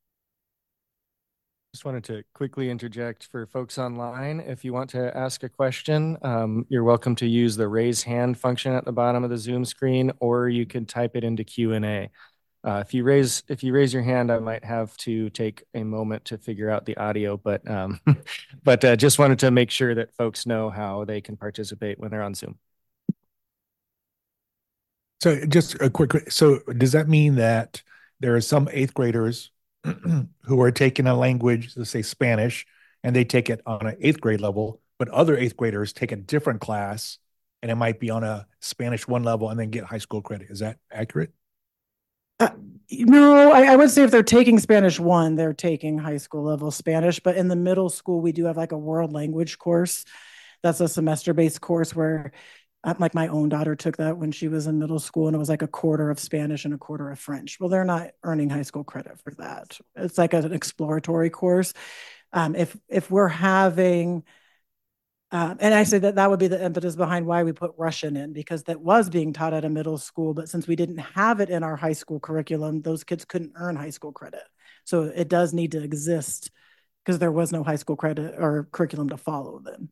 Just wanted to quickly interject for folks online. If you want to ask a question, um, you're welcome to use the raise hand function at the bottom of the Zoom screen, or you can type it into Q and A. Uh, if you raise if you raise your hand, I might have to take a moment to figure out the audio, but um, but uh, just wanted to make sure that folks know how they can participate when they're on Zoom. So just a quick, so does that mean that there are some eighth graders who are taking a language, let's say Spanish, and they take it on an eighth grade level, but other eighth graders take a different class and it might be on a Spanish one level and then get high school credit. Is that accurate? Uh, no, I, I would say if they're taking Spanish one, they're taking high school level Spanish. But in the middle school, we do have like a world language course. That's a semester based course where, uh, like, my own daughter took that when she was in middle school, and it was like a quarter of Spanish and a quarter of French. Well, they're not earning high school credit for that. It's like an exploratory course. Um, if if we're having Um, and I say that that would be the impetus behind why we put Russian in, because that was being taught at a middle school. But since we didn't have it in our high school curriculum, those kids couldn't earn high school credit. So it does need to exist because there was no high school credit or curriculum to follow then.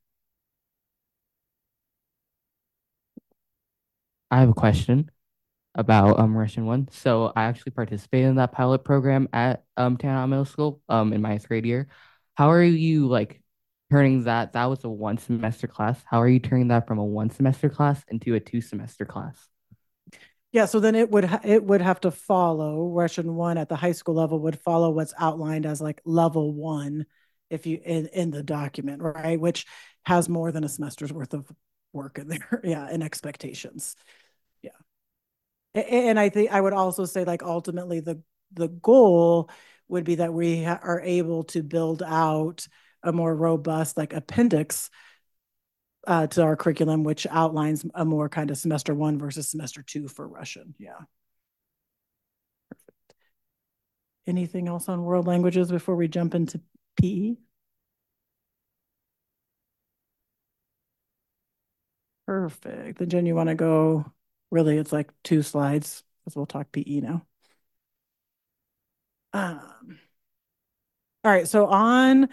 I have a question about um Russian one. So I actually participated in that pilot program at um Tanana Middle School um in my eighth grade year. How are you like turning that? That was a one semester class. How are you turning that from a one semester class into a two semester class? Yeah, so then it would ha- it would have to follow Russian one at the high school level would follow what's outlined as like level one, if you in in the document, right? Which has more than a semester's worth of work in there, yeah, and expectations, yeah. And, and I think I would also say like ultimately the the goal would be that we ha- are able to build out a more robust like appendix uh, to our curriculum, which outlines a more kind of semester one versus semester two for Russian. Yeah. Perfect. Anything else on world languages before we jump into P E? Perfect. Then Jen, you want to go, really, it's like two slides because we'll talk P E now. Um, all right, so on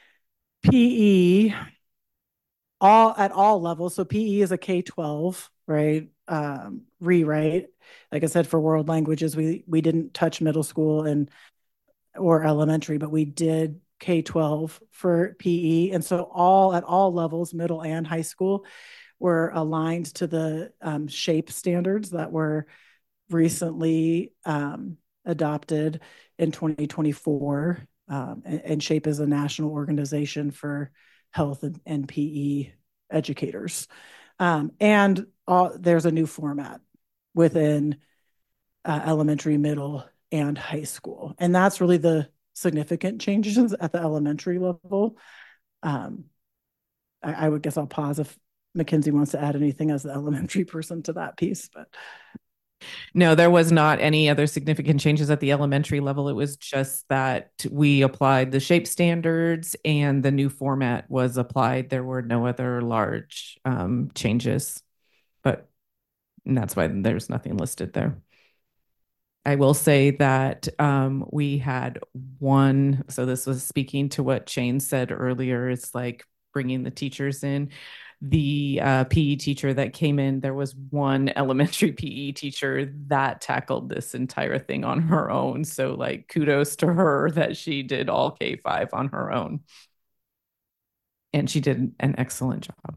P E, all at all levels. So P E is a K twelve, right? Um, rewrite. Like I said, for world languages, we we didn't touch middle school and or elementary, but we did K twelve for P E. And so all at all levels, middle and high school, were aligned to the um, SHAPE standards that were recently um, adopted in twenty twenty-four. Um, and, and SHAPE is a national organization for health and, and P E educators. Um, and uh, there's a new format within uh, elementary, middle, and high school. And that's really the significant changes at the elementary level. Um, I, I would guess I'll pause if Mackenzie wants to add anything as the elementary person to that piece, but. No, there was not any other significant changes at the elementary level. It was just that we applied the SHAPE standards and the new format was applied. There were no other large um, changes, but and that's why there's nothing listed there. I will say that um, we had one, so this was speaking to what Shane said earlier, it's like bringing the teachers in. The uh, P E teacher that came in, there was one elementary P E teacher that tackled this entire thing on her own. So like kudos to her that she did all K five on her own. And she did an excellent job.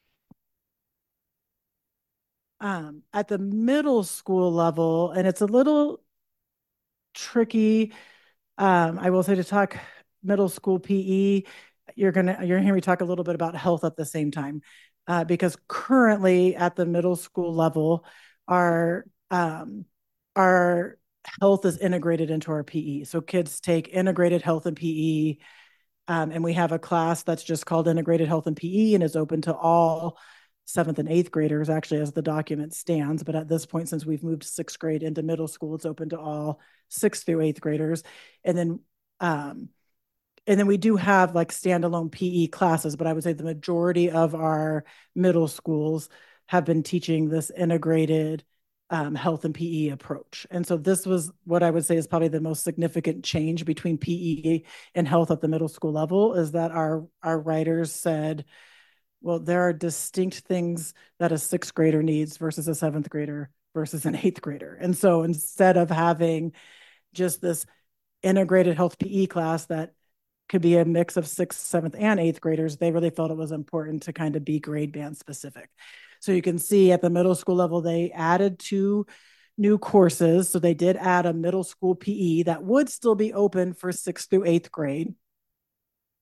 Um, at the middle school level, and it's a little tricky, um, I will say to talk middle school P E, you're gonna you're gonna hear me talk a little bit about health at the same time, uh, because currently at the middle school level, our um, our health is integrated into our P E. So kids take integrated health and P E, um, and we have a class that's just called integrated health and P E, and is open to all seventh and eighth graders, actually, as the document stands. But at this point, since we've moved sixth grade into middle school, it's open to all sixth through eighth graders, and then. Um, And then we do have like standalone P E classes, but I would say the majority of our middle schools have been teaching this integrated um, health and P E approach. And so this was what I would say is probably the most significant change between P E and health at the middle school level, is that our, our writers said, well, there are distinct things that a sixth grader needs versus a seventh grader versus an eighth grader. And so instead of having just this integrated health P E class that could be a mix of sixth, seventh, and eighth graders, they really felt it was important to kind of be grade band specific. So you can see at the middle school level, they added two new courses. So they did add a middle school P E that would still be open for sixth through eighth grade.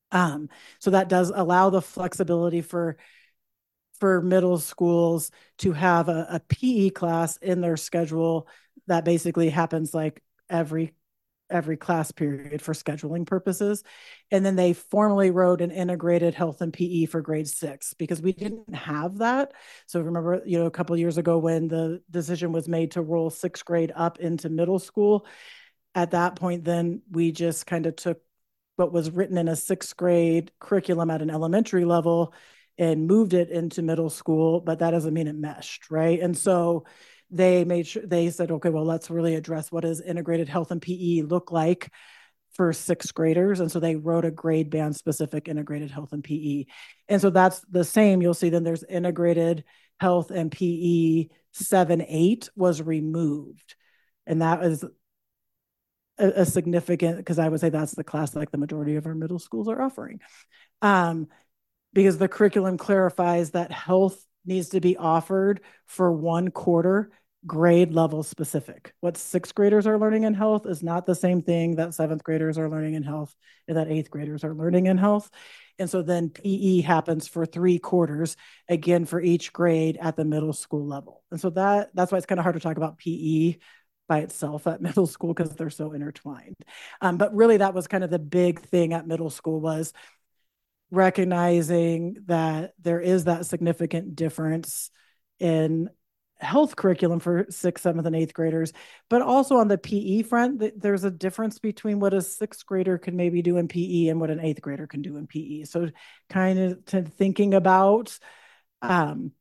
Um, so that does allow the flexibility for for middle schools to have a, a P E class in their schedule that basically happens like every every class period for scheduling purposes. And then they formally wrote an integrated health and P E for grade six because we didn't have that. So remember, you know, a couple of years ago when the decision was made to roll sixth grade up into middle school, at that point, then we just kind of took what was written in a sixth grade curriculum at an elementary level and moved it into middle school, but that doesn't mean it meshed, right? And so they made sure, they said, okay, well, let's really address what does integrated health and P E look like for sixth graders. And so they wrote a grade band specific integrated health and P E. And so that's the same. You'll see then there's integrated health and P E seven, eight was removed. And that is a, a significant, because I would say that's the class like the majority of our middle schools are offering. Um, because the curriculum clarifies that health needs to be offered for one quarter grade level specific. What sixth graders are learning in health is not the same thing that seventh graders are learning in health and that eighth graders are learning in health. And so then P E happens for three quarters, again, for each grade at the middle school level. And so that that's why it's kind of hard to talk about P E by itself at middle school because they're so intertwined. Um, but really that was kind of the big thing at middle school was recognizing that there is that significant difference in health curriculum for sixth, seventh, and eighth graders, but also on the P E front, there's a difference between what a sixth grader can maybe do in P E and what an eighth grader can do in P E. So kind of to thinking about um,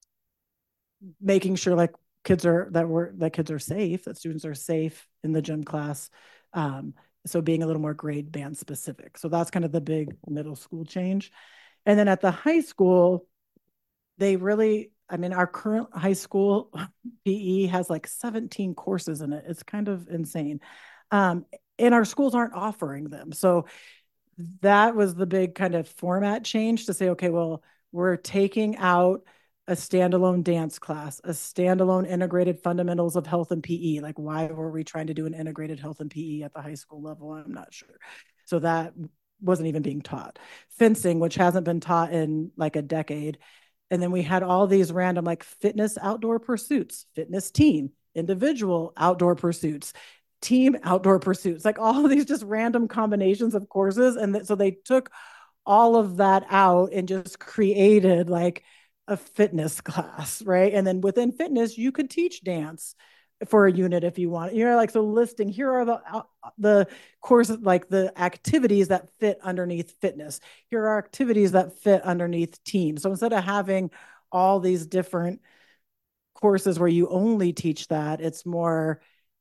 making sure like kids are, that we're, that kids are safe, that students are safe in the gym class. Um, So being a little more grade band specific. So that's kind of the big middle school change. And then at the high school, they really, I mean, our current high school P E has like seventeen courses in it. It's kind of insane. Um, and our schools aren't offering them. So that was the big kind of format change to say, okay, well, we're taking out a standalone dance class, a standalone integrated fundamentals of health and P E. Like, why were we trying to do an integrated health and P E at the high school level? I'm not sure. So that wasn't even being taught. Fencing, which hasn't been taught in like a decade. And then we had all these random like fitness outdoor pursuits, fitness team, individual outdoor pursuits, team outdoor pursuits, like all of these just random combinations of courses. And th- so they took all of that out and just created like a fitness class, right? And then within fitness, you could teach dance for a unit if you want. You're like, so listing, here are the uh, the courses, like the activities that fit underneath fitness. Here are activities that fit underneath team. So instead of having all these different courses where you only teach that, it's more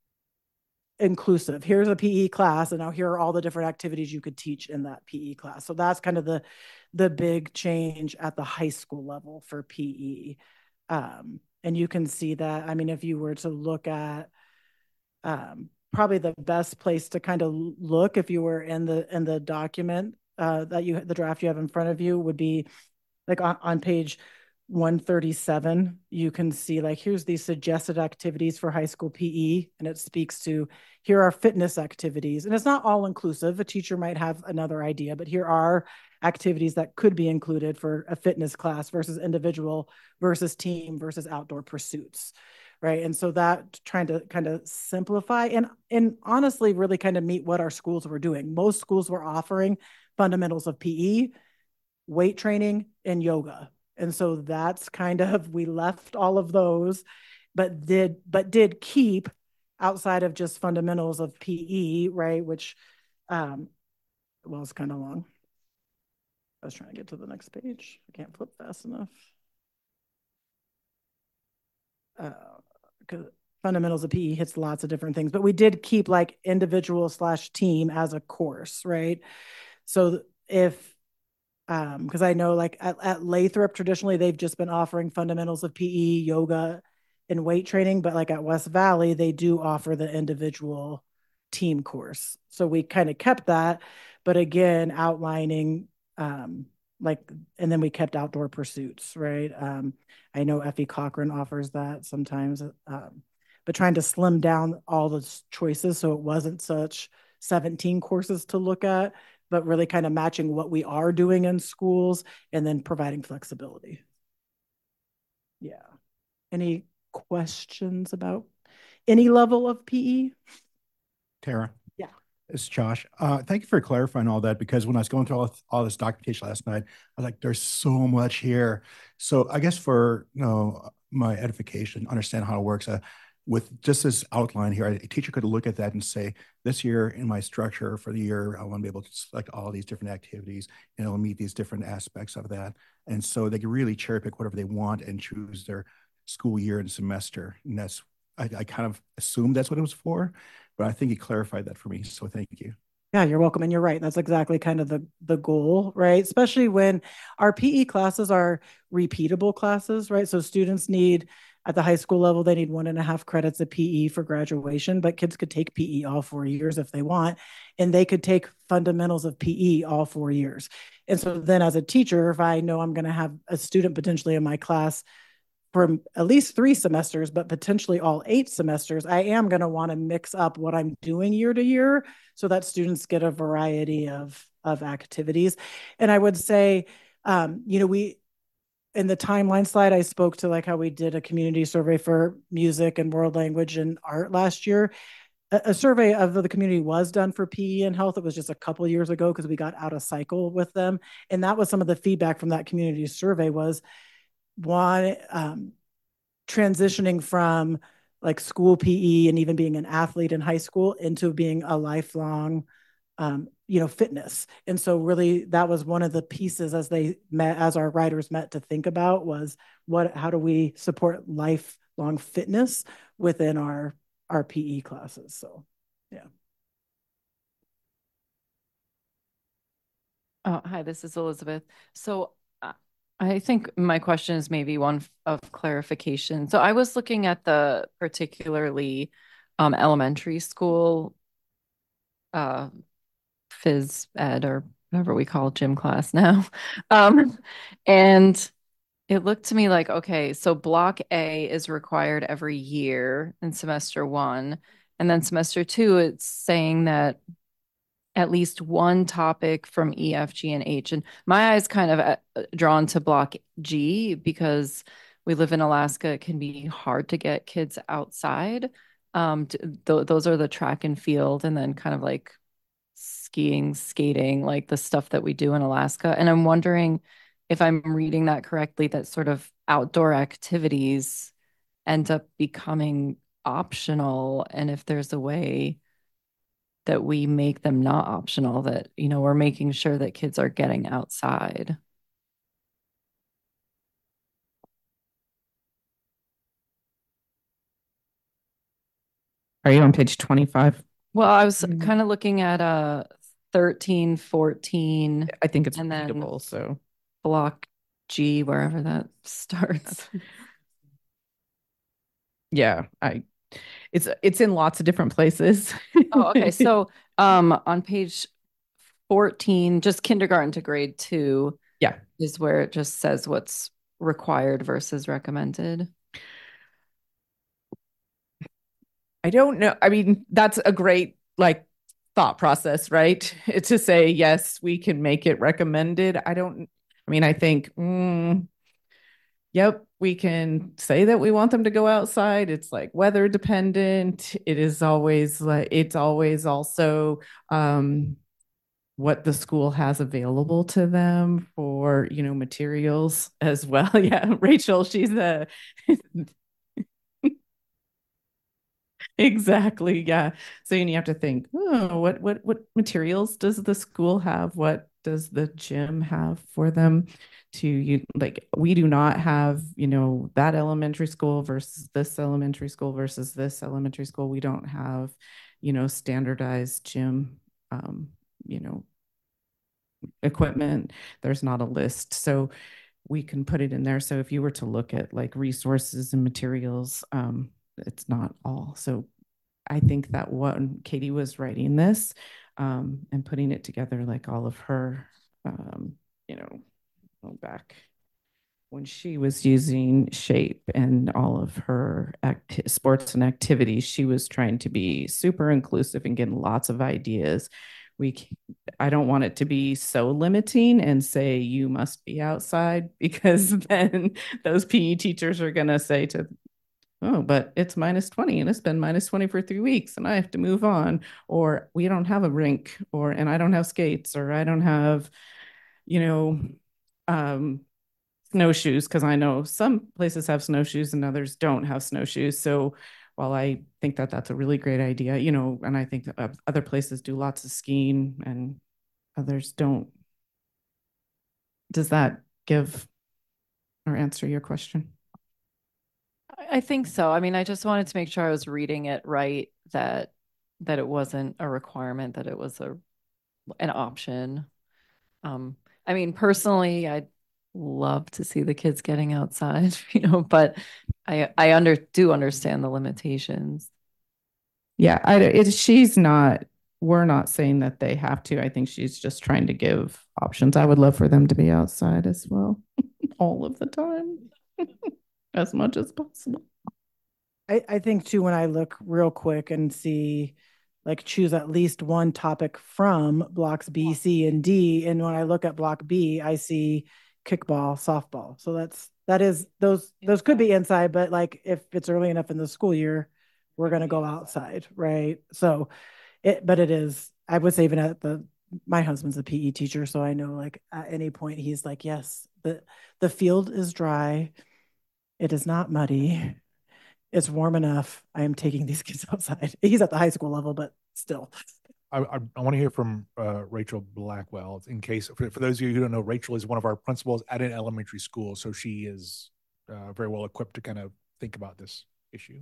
inclusive. Here's a P E class, and now here are all the different activities you could teach in that P E class. So that's kind of the the big change at the high school level for P E. Um, and you can see that, I mean, if you were to look at um, probably the best place to kind of look if you were in the in the document uh, that you, the draft you have in front of you would be like on, on page one thirty-seven, you can see like, here's these suggested activities for high school P E. And it speaks to, here are fitness activities. And it's not all inclusive. A teacher might have another idea, but here are activities that could be included for a fitness class versus individual versus team versus outdoor pursuits. Right. And so that trying to kind of simplify and, and honestly, really kind of meet what our schools were doing. Most schools were offering fundamentals of P E, weight training, and yoga. And so that's kind of, we left all of those, but did, but did keep outside of just fundamentals of P E, right? Which, um, well, it's kind of long. I was trying to get to the next page. I can't flip fast enough. Uh, because fundamentals of P E hits lots of different things, but we did keep like individual slash team as a course, right? So if, um, because I know like at, at Lathrop, traditionally, they've just been offering fundamentals of P E, yoga, and weight training, but like at West Valley, they do offer the individual team course. So we kind of kept that, but again, outlining, um, like, and then we kept outdoor pursuits, right? Um, I know F E Cochran offers that sometimes, um, but trying to slim down all the choices so it wasn't such seventeen courses to look at, but really kind of matching what we are doing in schools and then providing flexibility. Yeah. Any questions about any level of P E? Tara. Yeah. It's Josh. Uh, thank you for clarifying all that, because when I was going through all, all this documentation last night, I was like, there's so much here. So I guess for you know my edification, understand how it works, uh, with just this outline here, a teacher could look at that and say, this year in my structure for the year, I want to be able to select all these different activities and it'll meet these different aspects of that. And so they can really cherry pick whatever they want and choose their school year and semester. And that's, I, I kind of assumed that's what it was for, but I think you clarified that for me. So thank you. Yeah, you're welcome. And you're right. That's exactly kind of the, the goal, right? Especially when our P E classes are repeatable classes, right? So students need, at the high school level, they need one and a half credits of P E for graduation, but kids could take P E all four years if they want, and they could take fundamentals of P E all four years. And so then as a teacher, if I know I'm going to have a student potentially in my class for at least three semesters, but potentially all eight semesters, I am going to want to mix up what I'm doing year to year so that students get a variety of, of activities. And I would say, um, you know, we, in the timeline slide, I spoke to like how we did a community survey for music and world language and art last year. A, a survey of the community was done for P E and health. It was just a couple years ago because we got out of cycle with them. And that was some of the feedback from that community survey was one, um, transitioning from like school P E and even being an athlete in high school into being a lifelong um, you know, fitness. And so really that was one of the pieces as they met, as our writers met to think about was what, how do we support lifelong fitness within our, our P E classes? So, yeah. Oh, hi, this is Elizabeth. So uh, I think my question is maybe one of clarification. So I was looking at the particularly um, elementary school uh, phys ed or whatever we call gym class now. Um, and it looked to me like, okay, so block A is required every year in semester one. And then semester two, it's saying that at least one topic from E, F, G, and H. And my eyes kind of uh, drawn to block G because we live in Alaska. It can be hard to get kids outside. Um, th those are the track and field and then kind of like skiing, skating, like the stuff that we do in Alaska. And I'm wondering if I'm reading that correctly, that sort of outdoor activities end up becoming optional. And if there's a way that we make them not optional, that, you know, we're making sure that kids are getting outside. Are you on page twenty-five? Well, I was mm-hmm. kind of looking at uh thirteen, fourteen. I think it's and readable, so block G, wherever that starts. Yeah, I it's it's in lots of different places. Oh, okay. So um on page fourteen, just kindergarten to grade two, yeah, is where it just says what's required versus recommended. I don't know. I mean, that's a great like thought process, right? It's to say, yes, we can make it recommended. I don't, I mean, I think, mm, yep, we can say that we want them to go outside. It's like weather dependent. It is always like, it's always also um, what the school has available to them for, you know, materials as well. Yeah, Rachel, she's a, exactly. Yeah. So you have to think, oh, what what what materials does the school have? What does the gym have for them to you like we do not have, you know, that elementary school versus this elementary school versus this elementary school. We don't have, you know, standardized gym um, you know, equipment. There's not a list. So we can put it in there. So if you were to look at like resources and materials, um, it's not all. So I think that when Katie was writing this um, and putting it together, like all of her, um, you know, back when she was using Shape and all of her acti- sports and activities, she was trying to be super inclusive and getting lots of ideas we, c- I don't want it to be so limiting and say you must be outside because then those P E teachers are going to say to, oh, but it's minus twenty and it's been minus twenty for three weeks and I have to move on, or we don't have a rink, or, and I don't have skates, or I don't have, you know, um, snowshoes, because I know some places have snowshoes and others don't have snowshoes. So while I think that that's a really great idea, you know, and I think that uh, other places do lots of skiing and others don't. Does that give or answer your question? I think so. I mean, I just wanted to make sure I was reading it right, that that it wasn't a requirement, that it was a an option. Um, I mean, personally, I'd love to see the kids getting outside, you know, but I I under do understand the limitations. Yeah, I, it, she's not, we're not saying that they have to. I think she's just trying to give options. I would love for them to be outside as well, all of the time, as much as possible. I, I think too, when I look real quick and see, like, choose at least one topic from blocks B, C, and D. And when I look at block B, I see kickball, softball. So that's, that is, those, those could be inside, but like, if it's early enough in the school year, we're going to go outside. Right. So it, but it is, I would say even at the, my husband's a P E teacher. So I know, like, at any point he's like, yes, the, the field is dry. It is not muddy. It's warm enough. I am taking these kids outside. He's at the high school level, but still. I, I, I want to hear from uh, Rachel Blackwell. In case, for, for those of you who don't know, Rachel is one of our principals at an elementary school, so she is uh, very well equipped to kind of think about this issue.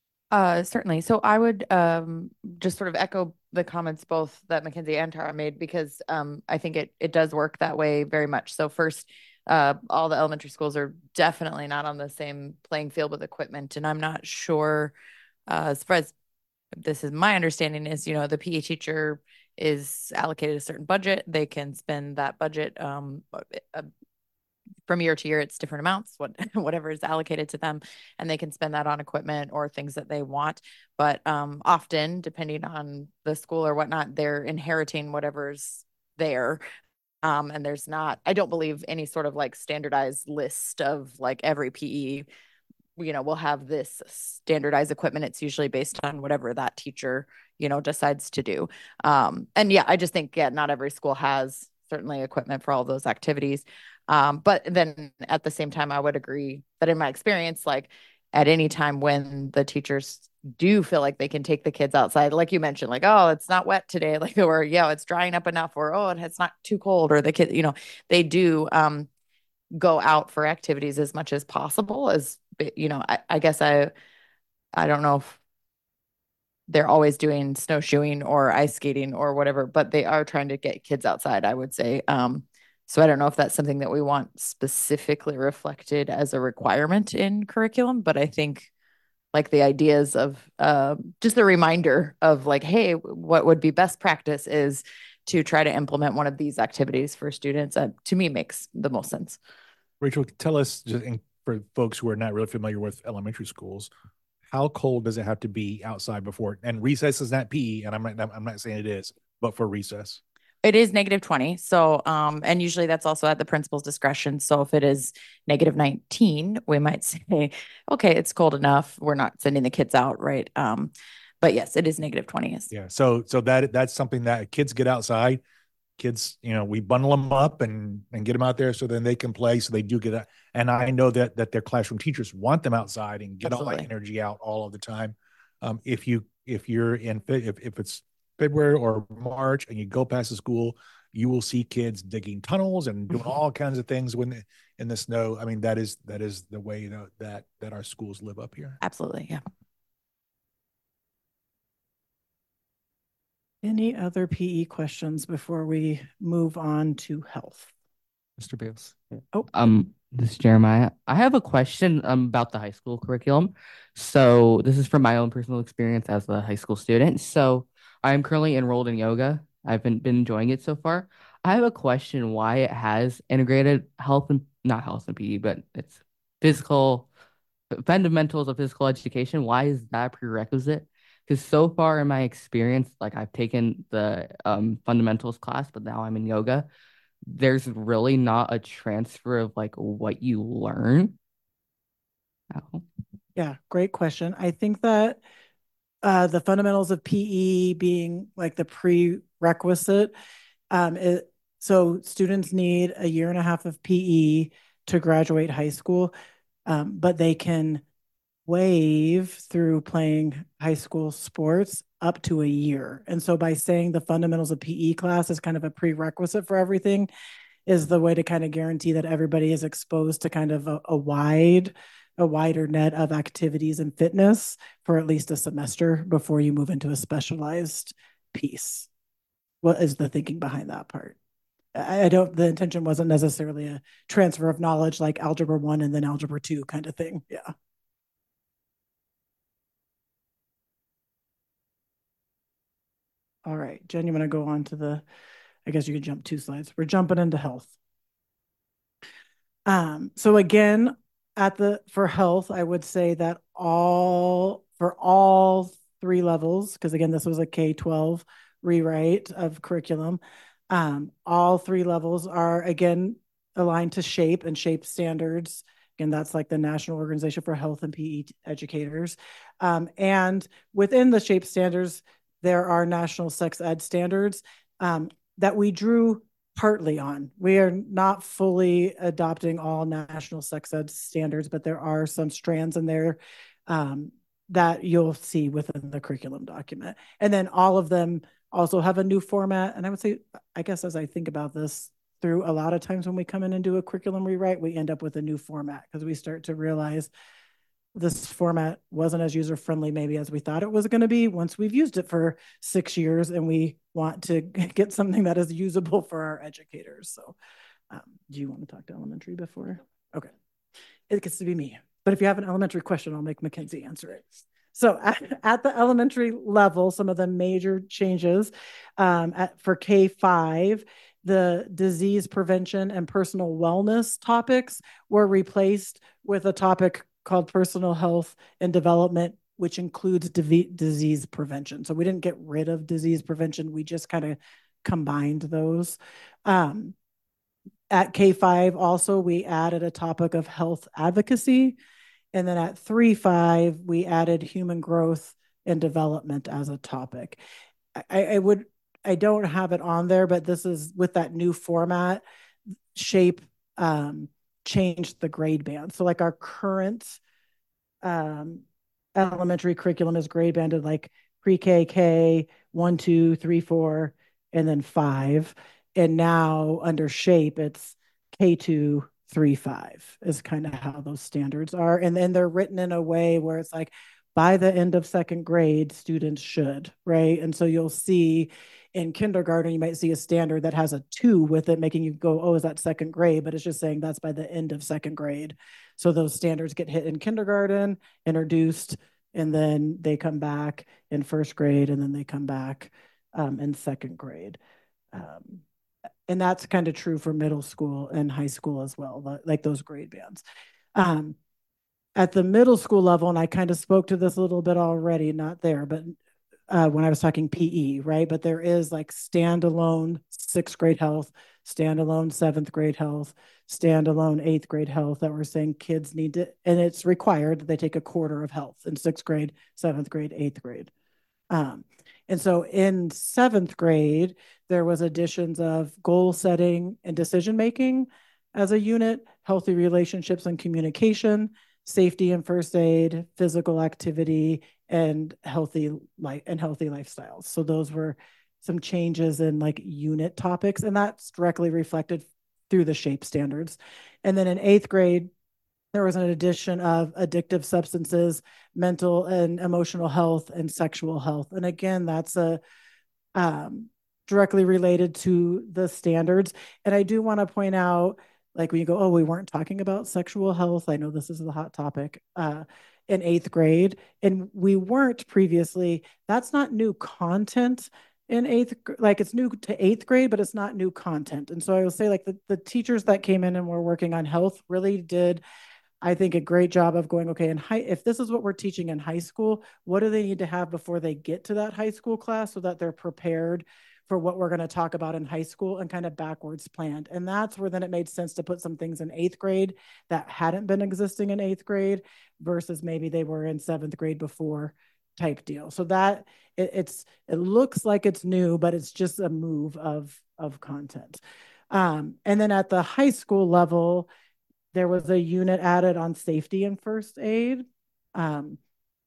Uh, certainly. So I would um, just sort of echo the comments both that Mackenzie and Tara made, because um, I think it it does work that way very much. So first, uh, all the elementary schools are definitely not on the same playing field with equipment, and I'm not sure, uh, as far as this is my understanding, is, you know, the P E teacher is allocated a certain budget. They can spend that budget um, uh, from year to year, it's different amounts, what whatever is allocated to them, and they can spend that on equipment or things that they want. But um, often, depending on the school or whatnot, they're inheriting whatever's there. Um, and there's not, I don't believe, any sort of like standardized list of like every P E, you know, will have this standardized equipment. It's usually based on whatever that teacher, you know, decides to do. Um, and yeah, I just think, yeah, not every school has certainly equipment for all those activities. Um, but then at the same time, I would agree that in my experience, like at any time when the teachers do feel like they can take the kids outside, like you mentioned, like, oh, it's not wet today, like, or, yeah, it's drying up enough, or, oh, it's not too cold, or the kid, you know, they do um, go out for activities as much as possible. As, you know, I, I guess I, I don't know if they're always doing snowshoeing or ice skating or whatever, but they are trying to get kids outside, I would say. Um, so I don't know if that's something that we want specifically reflected as a requirement in curriculum, but I think like the ideas of uh, just a reminder of like, hey, what would be best practice is to try to implement one of these activities for students, uh, to me makes the most sense. Rachel, tell us, just in, for folks who are not really familiar with elementary schools, how cold does it have to be outside before? And recess is not P E, and I'm not, I'm not saying it is, but for recess. It is negative twenty. So, um, and usually that's also at the principal's discretion. So if it is negative nineteen, we might say, okay, it's cold enough. We're not sending the kids out, right? Um, but yes, it is negative twenty. Yes. Yeah. So, so that, that's something that kids get outside. Kids, you know, we bundle them up and, and get them out there so then they can play. So they do get out. And I know that, that their classroom teachers want them outside and get Absolutely. all that energy out all of the time. Um, if you, if you're in, if, if it's February or March and you go past the school, you will see kids digging tunnels and doing all kinds of things when in the snow. I mean, that is, that is the way that, that, that our schools live up here. Absolutely. Yeah. Any other P E questions before we move on to health? Mister Bales. Oh, Um, this is Jeremiah. I have a question um, about the high school curriculum. So this is from my own personal experience as a high school student. So I'm currently enrolled in yoga. I've been, been enjoying it so far. I have a question why it has integrated health and not health and P E, but it's physical fundamentals of physical education. Why is that prerequisite? Because so far in my experience, like I've taken the um, fundamentals class, but now I'm in yoga. There's really not a transfer of like what you learn. Oh. Yeah, great question. I think that uh, the fundamentals of P E being like the prerequisite, um, it, so students need a year and a half of P E to graduate high school, um, but they can waive through playing high school sports up to a year. And so by saying the fundamentals of P E class is kind of a prerequisite for everything is the way to kind of guarantee that everybody is exposed to kind of a, a wide, a wider net of activities and fitness for at least a semester before you move into a specialized piece. What is the thinking behind that part? I don't, the intention wasn't necessarily a transfer of knowledge like algebra one and then algebra two kind of thing. Yeah. All right, Jen, you want to go on to the, I guess you could jump two slides. We're jumping into health. Um, so again, at the, for health, I would say that all, for all three levels, because again, this was a K twelve rewrite of curriculum. Um, all three levels are again aligned to SHAPE and SHAPE standards. Again, that's like the National Organization for Health and P E Educators. Um, and within the SHAPE standards, there are national sex ed standards um, that we drew partly on. We are not fully adopting all national sex ed standards, but there are some strands in there um, that you'll see within the curriculum document. And then all of them also have a new format. And I would say, I guess as I think about this, through a lot of times when we come in and do a curriculum rewrite, we end up with a new format because we start to realize this format wasn't as user-friendly maybe as we thought it was going to be once we've used it for six years and we want to get something that is usable for our educators. So um, do you want to talk to elementary before? Okay. It gets to be me. But if you have an elementary question, I'll make Mackenzie answer it. So at, at the elementary level, some of the major changes um, at, for K five, the disease prevention and personal wellness topics were replaced with a topic called personal health and development, which includes disease prevention. So we didn't get rid of disease prevention. We just kind of combined those. Um, at K five also, we added a topic of health advocacy. And then at three five, we added human growth and development as a topic. I, I would, I don't have it on there, but this is with that new format, SHAPE um, changed the grade band. So like our current um, elementary curriculum is grade banded like pre-K, K, one, two, three, four, and then five. And now under SHAPE, it's K two, three, five is kind of how those standards are. And then they're written in a way where it's like, by the end of second grade, students should, right? And so you'll see in kindergarten, you might see a standard that has a two with it, making you go, oh, is that second grade? But it's just saying that's by the end of second grade. So those standards get hit in kindergarten, introduced, and then they come back in first grade, and then they come back um, in second grade. Um, and that's kind of true for middle school and high school as well, like those grade bands. Um, at the middle school level, and I kind of spoke to this a little bit already, not there, but uh, when I was talking P E, right? But there is like standalone sixth grade health, standalone seventh grade health, standalone eighth grade health that we're saying kids need to, and it's required that they take a quarter of health in sixth grade, seventh grade, eighth grade. Um, and so in seventh grade, there was additions of goal setting and decision-making as a unit, healthy relationships and communication, safety and first aid, physical activity, and healthy life and healthy lifestyles. So those were some changes in like unit topics, and that's directly reflected through the SHAPE standards. And then in eighth grade, there was an addition of addictive substances, mental and emotional health, and sexual health. And again, that's a um, directly related to the standards. And I do want to point out, like when you go, oh, we weren't talking about sexual health. I know this is the hot topic uh, in eighth grade, and we weren't previously. That's not new content in eighth, like it's new to eighth grade, but it's not new content. And so I will say like the, the teachers that came in and were working on health really did I think a great job of going, okay, in high, if this is what we're teaching in high school, what do they need to have before they get to that high school class so that they're prepared for what we're going to talk about in high school and kind of backwards planned. And that's where then it made sense to put some things in eighth grade that hadn't been existing in eighth grade versus maybe they were in seventh grade before type deal. So that it, it's, it looks like it's new, but it's just a move of, of content. Um, and then at the high school level, there was a unit added on safety and first aid, um,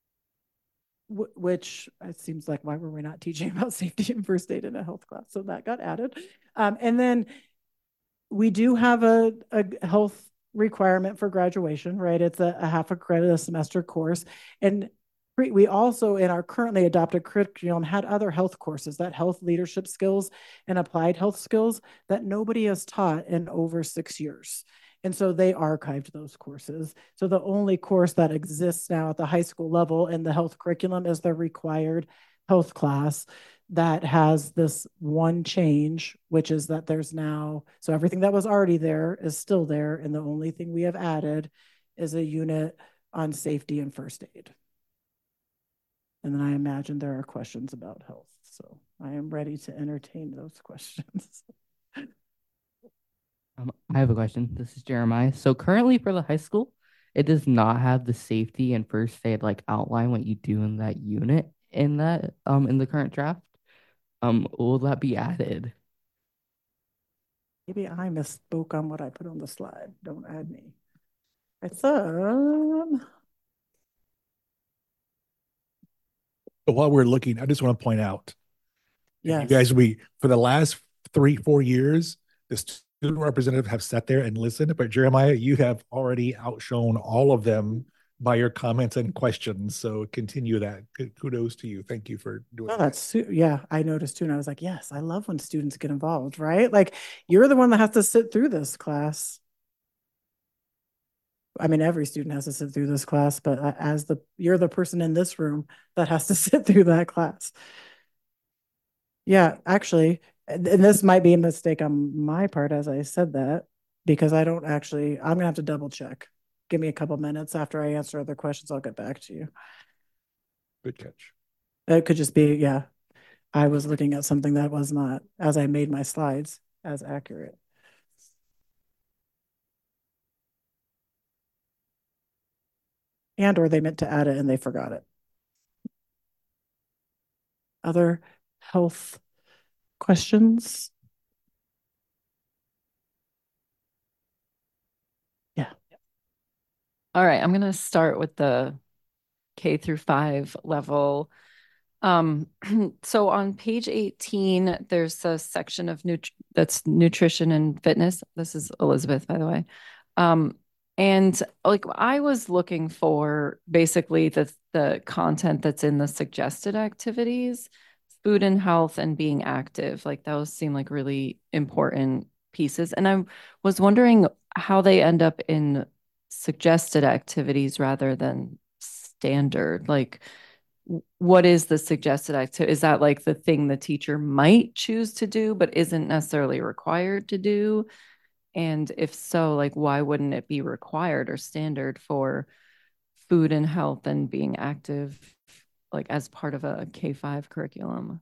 which it seems like, why were we not teaching about safety and first aid in a health class? So that got added. Um, and then we do have a, a health requirement for graduation, right? It's a, a half a credit a semester course. And we also, in our currently adopted curriculum, had other health courses, that health leadership skills and applied health skills that nobody has taught in over six years. And so they archived those courses. So the only course that exists now at the high school level in the health curriculum is the required health class that has this one change, which is that there's now, so everything that was already there is still there. And the only thing we have added is a unit on safety and first aid. And then I imagine there are questions about health. So I am ready to entertain those questions. Um, I have a question. This is Jeremiah. So currently for the high school, it does not have the safety and first aid like outline what you do in that unit in that um in the current draft. Um, will that be added? Maybe I misspoke on what I put on the slide. Don't add me. It's um. But while we're looking, I just want to point out, yes, you guys, we for the last three, four years, the student representative have sat there and listened. But Jeremiah, you have already outshone all of them by your comments and questions. So continue that. Kudos to you. Thank you for doing oh, that. that's yeah. I noticed too, and I was like, yes, I love when students get involved. Right, like you're the one that has to sit through this class. I mean, every student has to sit through this class, but as the you're the person in this room that has to sit through that class. Yeah, actually, and this might be a mistake on my part as I said that, because I don't actually, I'm gonna have to double check. Give me a couple minutes after I answer other questions, I'll get back to you. Good catch. It could just be, yeah, I was looking at something that was not, as I made my slides, as accurate. And or they meant to add it and they forgot it. Other health questions? Yeah. All right, I'm going to start with the K through five level. Um, so on page eighteen, there's a section of nut that's nutrition and fitness. This is Elizabeth, by the way. Um, And like I was looking for basically the the content that's in the suggested activities, food and health and being active. Like those seem like really important pieces. And I was wondering how they end up in suggested activities rather than standard. Like what is the suggested activity? Is that like the thing the teacher might choose to do but isn't necessarily required to do? And if so, like, why wouldn't it be required or standard for food and health and being active, like as part of a K five curriculum?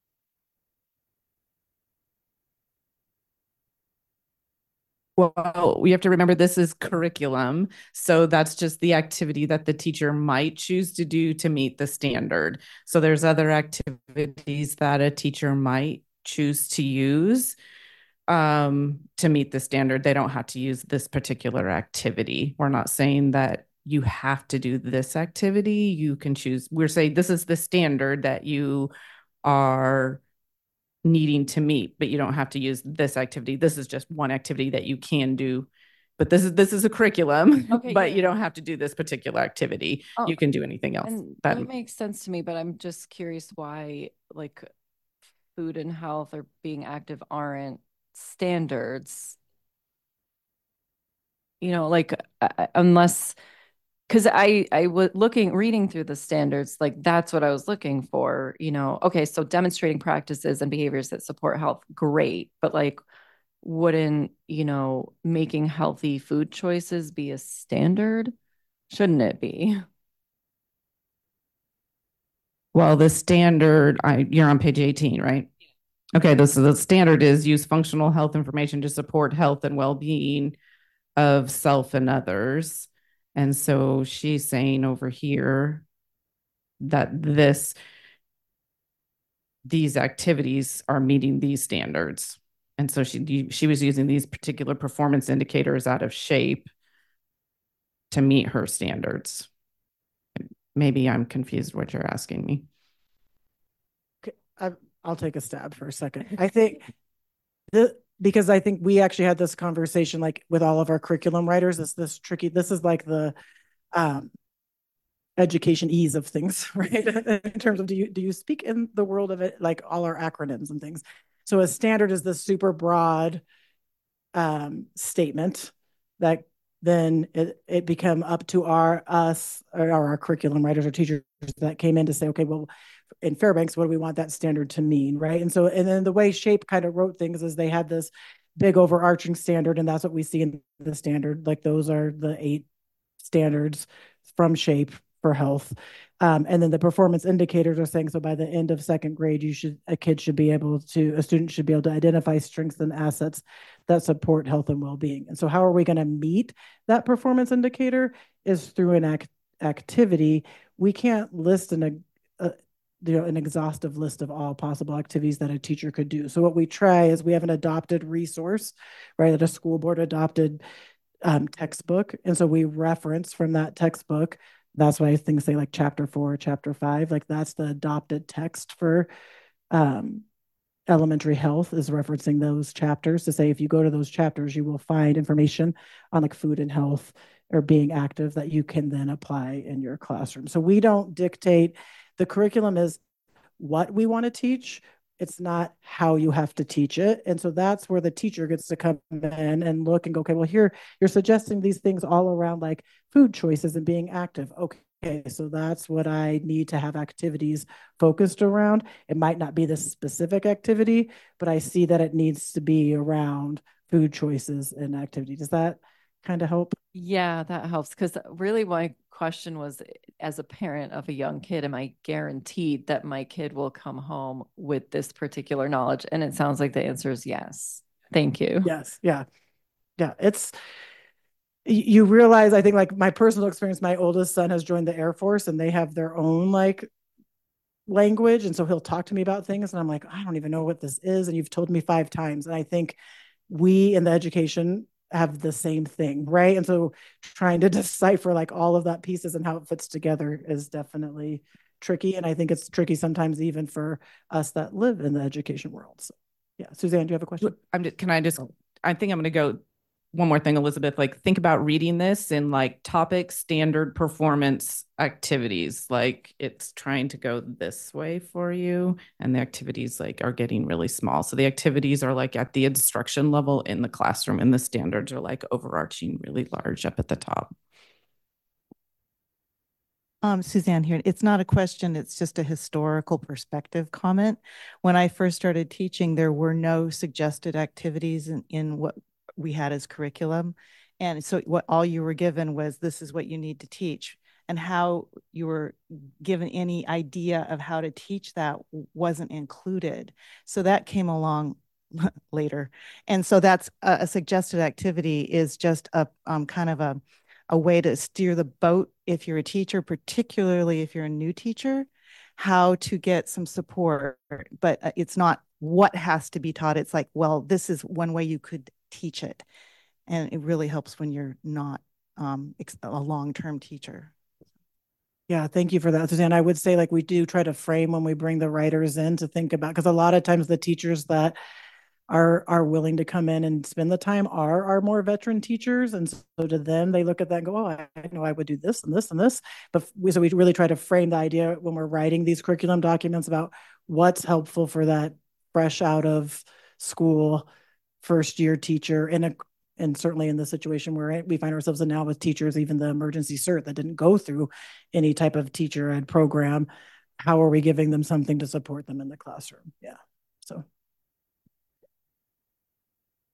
Well, we have to remember this is curriculum. So that's just the activity that the teacher might choose to do to meet the standard. So there's other activities that a teacher might choose to use um, to meet the standard. They don't have to use this particular activity. We're not saying that you have to do this activity. You can choose. We're saying this is the standard that you are needing to meet, but you don't have to use this activity. This is just one activity that you can do, but this is this is a curriculum, okay, but yeah. You don't have to do this particular activity. Oh, you can do anything else. That, that makes sense to me, but I'm just curious why like food and health or being active aren't standards. You know, like uh, unless because I I was looking reading through the standards, like that's what I was looking for, you know. Okay, so demonstrating practices and behaviors that support health, great, but like wouldn't, you know, making healthy food choices be a standard? Shouldn't it be? Well, the standard, I, you're on page eighteen, right? Okay, this is the standard is use functional health information to support health and well-being of self and others. And so she's saying over here that this these activities are meeting these standards. And so she she was using these particular performance indicators out of SHAPE to meet her standards. Maybe I'm confused what you're asking me. Okay, I, I'll take a stab for a second. I think the because I think we actually had this conversation like with all of our curriculum writers. Is this tricky? This is like the um, education ease of things, right? In terms of do you do you speak in the world of it, like all our acronyms and things. So a standard is this super broad um, statement that then it, it become up to our us or our curriculum writers or teachers that came in to say, okay, well, in Fairbanks, what do we want that standard to mean, right? And so, and then the way SHAPE kind of wrote things is they had this big overarching standard, and that's what we see in the standard. Like those are the eight standards from SHAPE for health. Um, and then the performance indicators are saying, so by the end of second grade, you should, a kid should be able to, a student should be able to identify strengths and assets that support health and well-being. And so how are we going to meet that performance indicator is through an act activity. We can't list an, a, you know, an exhaustive list of all possible activities that a teacher could do. So what we try is we have an adopted resource, right, that a school board adopted um, textbook. And so we reference from that textbook. That's why things say like chapter four, chapter five, like that's the adopted text for um, elementary health is referencing those chapters to say, if you go to those chapters, you will find information on like food and health or being active that you can then apply in your classroom. So we don't dictate. The curriculum is what we want to teach. It's not how you have to teach it. And so that's where the teacher gets to come in and look and go, okay, well, here you're suggesting these things all around like food choices and being active. Okay, so that's what I need to have activities focused around. It might not be the specific activity, but I see that it needs to be around food choices and activity. Does that kind of help? Yeah, that helps. Because really my question was, as a parent of a young kid, am I guaranteed that my kid will come home with this particular knowledge? And it sounds like the answer is yes. Thank you. Yes. Yeah. Yeah. It's, you realize, I think like my personal experience, my oldest son has joined the Air Force and they have their own like language. And so he'll talk to me about things and I'm like, I don't even know what this is. And you've told me five times. And I think we in the education have the same thing, right? And so trying to decipher like all of that pieces and how it fits together is definitely tricky. And I think it's tricky sometimes even for us that live in the education world. So yeah, Suzanne, do you have a question? I'm just, can I just, I think I'm going to go one more thing, Elizabeth, like think about reading this in like topic standard performance activities. Like it's trying to go this way for you. And the activities like are getting really small. So the activities are like at the instruction level in the classroom and the standards are like overarching really large up at the top. Um, Suzanne here. It's not a question. It's just a historical perspective comment. When I first started teaching, there were no suggested activities in, in what we had as curriculum. And so what all you were given was, this is what you need to teach. And how you were given any idea of how to teach that wasn't included. So that came along later. And so that's a, a suggested activity is just a um, kind of a, a way to steer the boat if you're a teacher, particularly if you're a new teacher, how to get some support. But it's not what has to be taught. It's like, well, this is one way you could teach it. And it really helps when you're not um, a long-term teacher. Yeah, thank you for that, Suzanne. I would say like we do try to frame when we bring the writers in to think about, because a lot of times the teachers that are are willing to come in and spend the time are are more veteran teachers. And so to them, they look at that and go, oh, I know I would do this and this and this. But we, so we really try to frame the idea when we're writing these curriculum documents about what's helpful for that fresh out of school first year teacher in a and certainly in the situation where we find ourselves in now with teachers, even the emergency cert that didn't go through any type of teacher ed program, how are we giving them something to support them in the classroom? Yeah. So.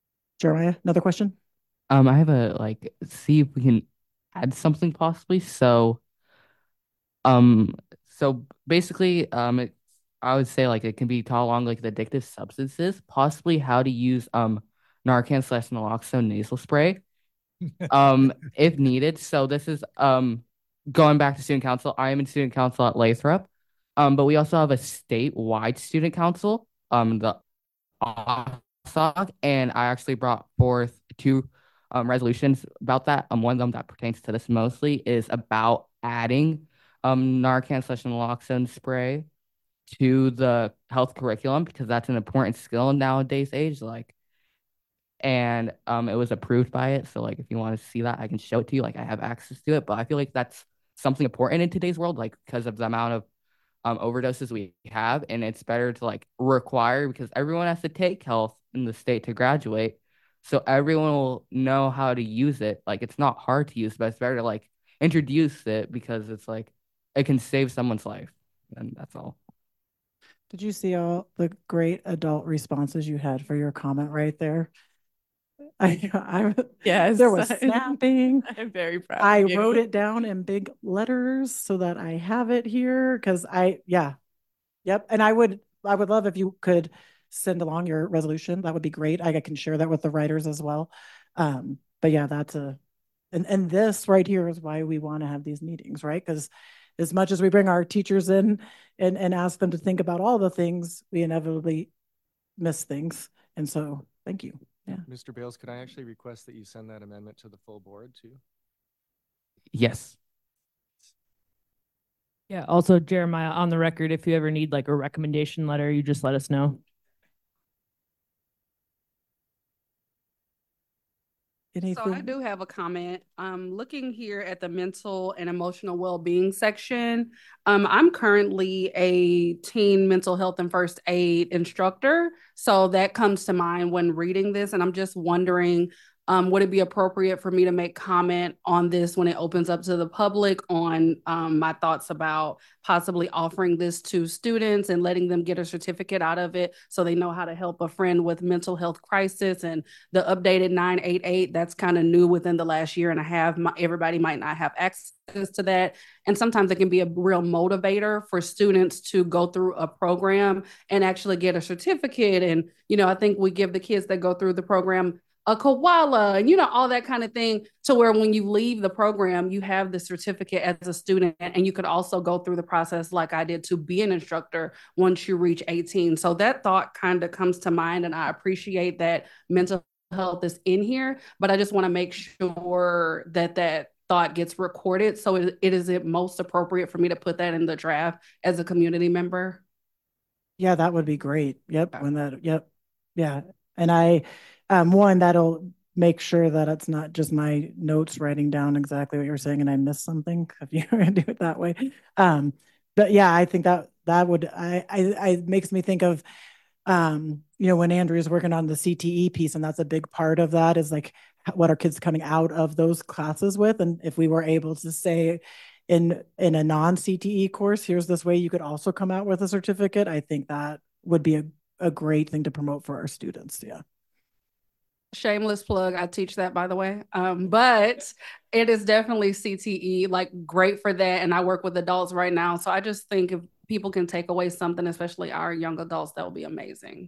Jeremiah, another question? Um, I have a like see if we can add something possibly. So, um, so basically, um, it, I would say like it can be taught along like the addictive substances, possibly how to use um Narcan slash naloxone nasal spray, um, if needed. So this is um going back to student council. I am in student council at Lathrop, um, but we also have a statewide student council, um, the O S O C, and I actually brought forth two um, resolutions about that. Um, one of them that pertains to this mostly is about adding um, Narcan slash naloxone spray to the health curriculum because that's an important skill in nowadays age. Like, and um, it was approved by it. So, like, if you want to see that, I can show it to you. Like, I have access to it. But I feel like that's something important in today's world, like because of the amount of um overdoses we have, and it's better to like require because everyone has to take health in the state to graduate, so everyone will know how to use it. Like it's not hard to use, but it's better to like introduce it because it's like it can save someone's life, and that's all. Did you see all the great adult responses you had for your comment right there? I, I Yes, there was snapping. I'm very proud. I of you. wrote it down in big letters so that I have it here because I, yeah, yep. And I would, I would love if you could send along your resolution. That would be great. I can share that with the writers as well. Um, but yeah, that's a, and and this right here is why we want to have these meetings, right? Because as much as we bring our teachers in and and ask them to think about all the things, we inevitably miss things. And so, thank you. Yeah. Mister Bales, could I actually request that you send that amendment to the full board too? Yes. Yeah. Also, Jeremiah, on the record, if you ever need like a recommendation letter, you just let us know. Anything? So I do have a comment. Um, looking here at the mental and emotional well-being section, um, I'm currently a teen mental health and first aid instructor. So that comes to mind when reading this, and I'm just wondering, um, would it be appropriate for me to make comment on this when it opens up to the public on um, my thoughts about possibly offering this to students and letting them get a certificate out of it so they know how to help a friend with mental health crisis? And the updated nine eight eight, that's kind of new within the last year and a half. My, everybody might not have access to that. And sometimes it can be a real motivator for students to go through a program and actually get a certificate. And, you know, I think we give the kids that go through the program a koala and, you know, all that kind of thing, to where when you leave the program, you have the certificate as a student, and you could also go through the process like I did to be an instructor once you reach eighteen. So that thought kind of comes to mind, and I appreciate that mental health is in here, but I just want to make sure that that thought gets recorded. So it, it is it most appropriate for me to put that in the draft as a community member? Yeah, that would be great. Yep. When that, yep. Yeah. And I, um, one, that'll make sure that it's not just my notes writing down exactly what you're saying and I missed something if you're going to do it that way. Um, but yeah, I think that that would, I, I, I makes me think of, um, you know, when Andrew is working on the C T E piece, and that's a big part of that is like what are kids coming out of those classes with. And if we were able to say in, in a non-C T E course, here's this way you could also come out with a certificate, I think that would be a, a great thing to promote for our students. Yeah. Shameless plug. I teach that, by the way. Um, but it is definitely C T E, like great for that. And I work with adults right now. So I just think if people can take away something, especially our young adults, that will be amazing.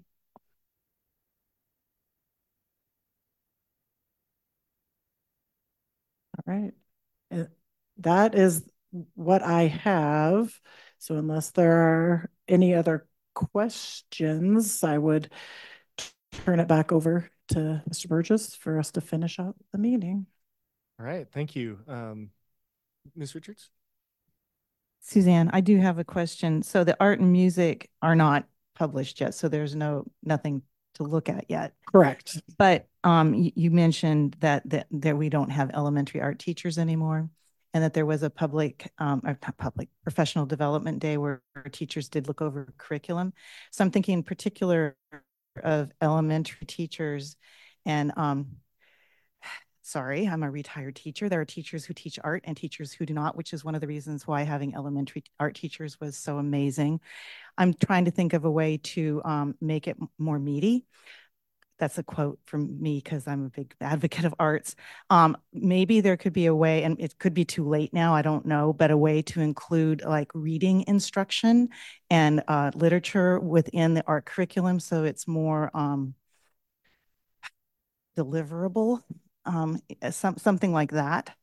All right. And that is what I have. So unless there are any other questions, I would turn it back over to Mister Burgess for us to finish up the meeting. All right, thank you. Um, Miz Richards? Suzanne, I do have a question. So the art and music are not published yet, so there's no nothing to look at yet. Correct. But um, you, you mentioned that, that that we don't have elementary art teachers anymore, and that there was a public, um, or not public, professional development day where teachers did look over curriculum. So I'm thinking in particular of elementary teachers, and um, sorry, I'm a retired teacher. There are teachers who teach art and teachers who do not, which is one of the reasons why having elementary art teachers was so amazing. I'm trying to think of a way to um, make it more meaty. that's a quote from me because I'm a big advocate of arts. Um, maybe there could be a way, and it could be too late now, I don't know, but a way to include like reading instruction and uh, literature within the art curriculum so it's more um, deliverable, um, some, something like that.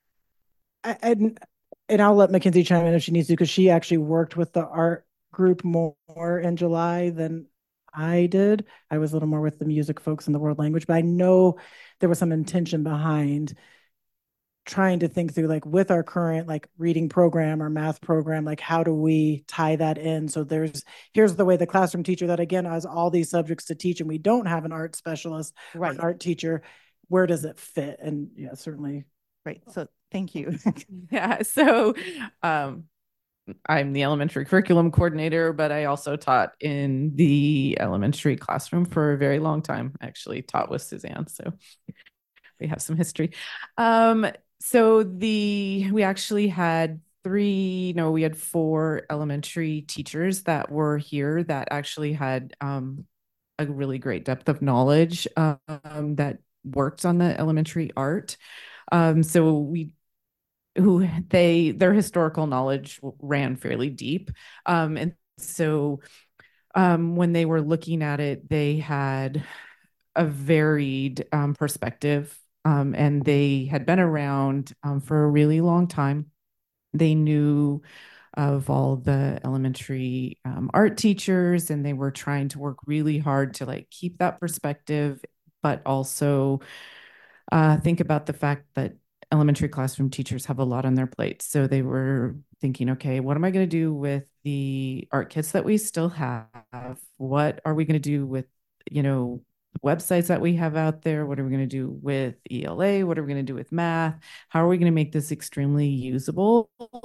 I, and, and I'll let Mackenzie chime in if she needs to, because she actually worked with the art group more in July than I did. I was a little more with the music folks and the world language, but I know there was some intention behind trying to think through, like with our current like reading program or math program, like how do we tie that in? So there's, here's the way the classroom teacher that again has all these subjects to teach and we don't have an art specialist or an art teacher, where does it fit? And yeah, certainly. Right, so thank you. Yeah, so um, I'm the elementary curriculum coordinator, but I also taught in the elementary classroom for a very long time. I actually taught with Suzanne, so we have some history. Um, so the we actually had three, no, we had four elementary teachers that were here that actually had um, a really great depth of knowledge um, that worked on the elementary art. Um, so we who they their historical knowledge ran fairly deep. Um, and so um, when they were looking at it, they had a varied um, perspective, um, and they had been around um, for a really long time. They knew of all the elementary um, art teachers, and they were trying to work really hard to like keep that perspective, but also uh, think about the fact that elementary classroom teachers have a lot on their plates. So they were thinking, okay, what am I going to do with the art kits that we still have? What are we going to do with, you know, websites that we have out there? What are we going to do with E L A? What are we going to do with math? How are we going to make this extremely usable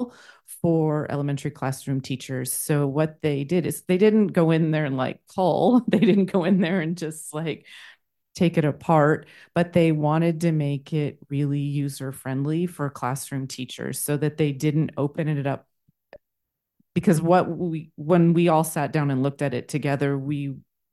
for elementary classroom teachers? So what they did is they didn't go in there and like cull. They didn't go in there and just like take it apart, but they wanted to make it really user friendly for classroom teachers so that they didn't open it up. Because what we, when we all sat down and looked at it together, we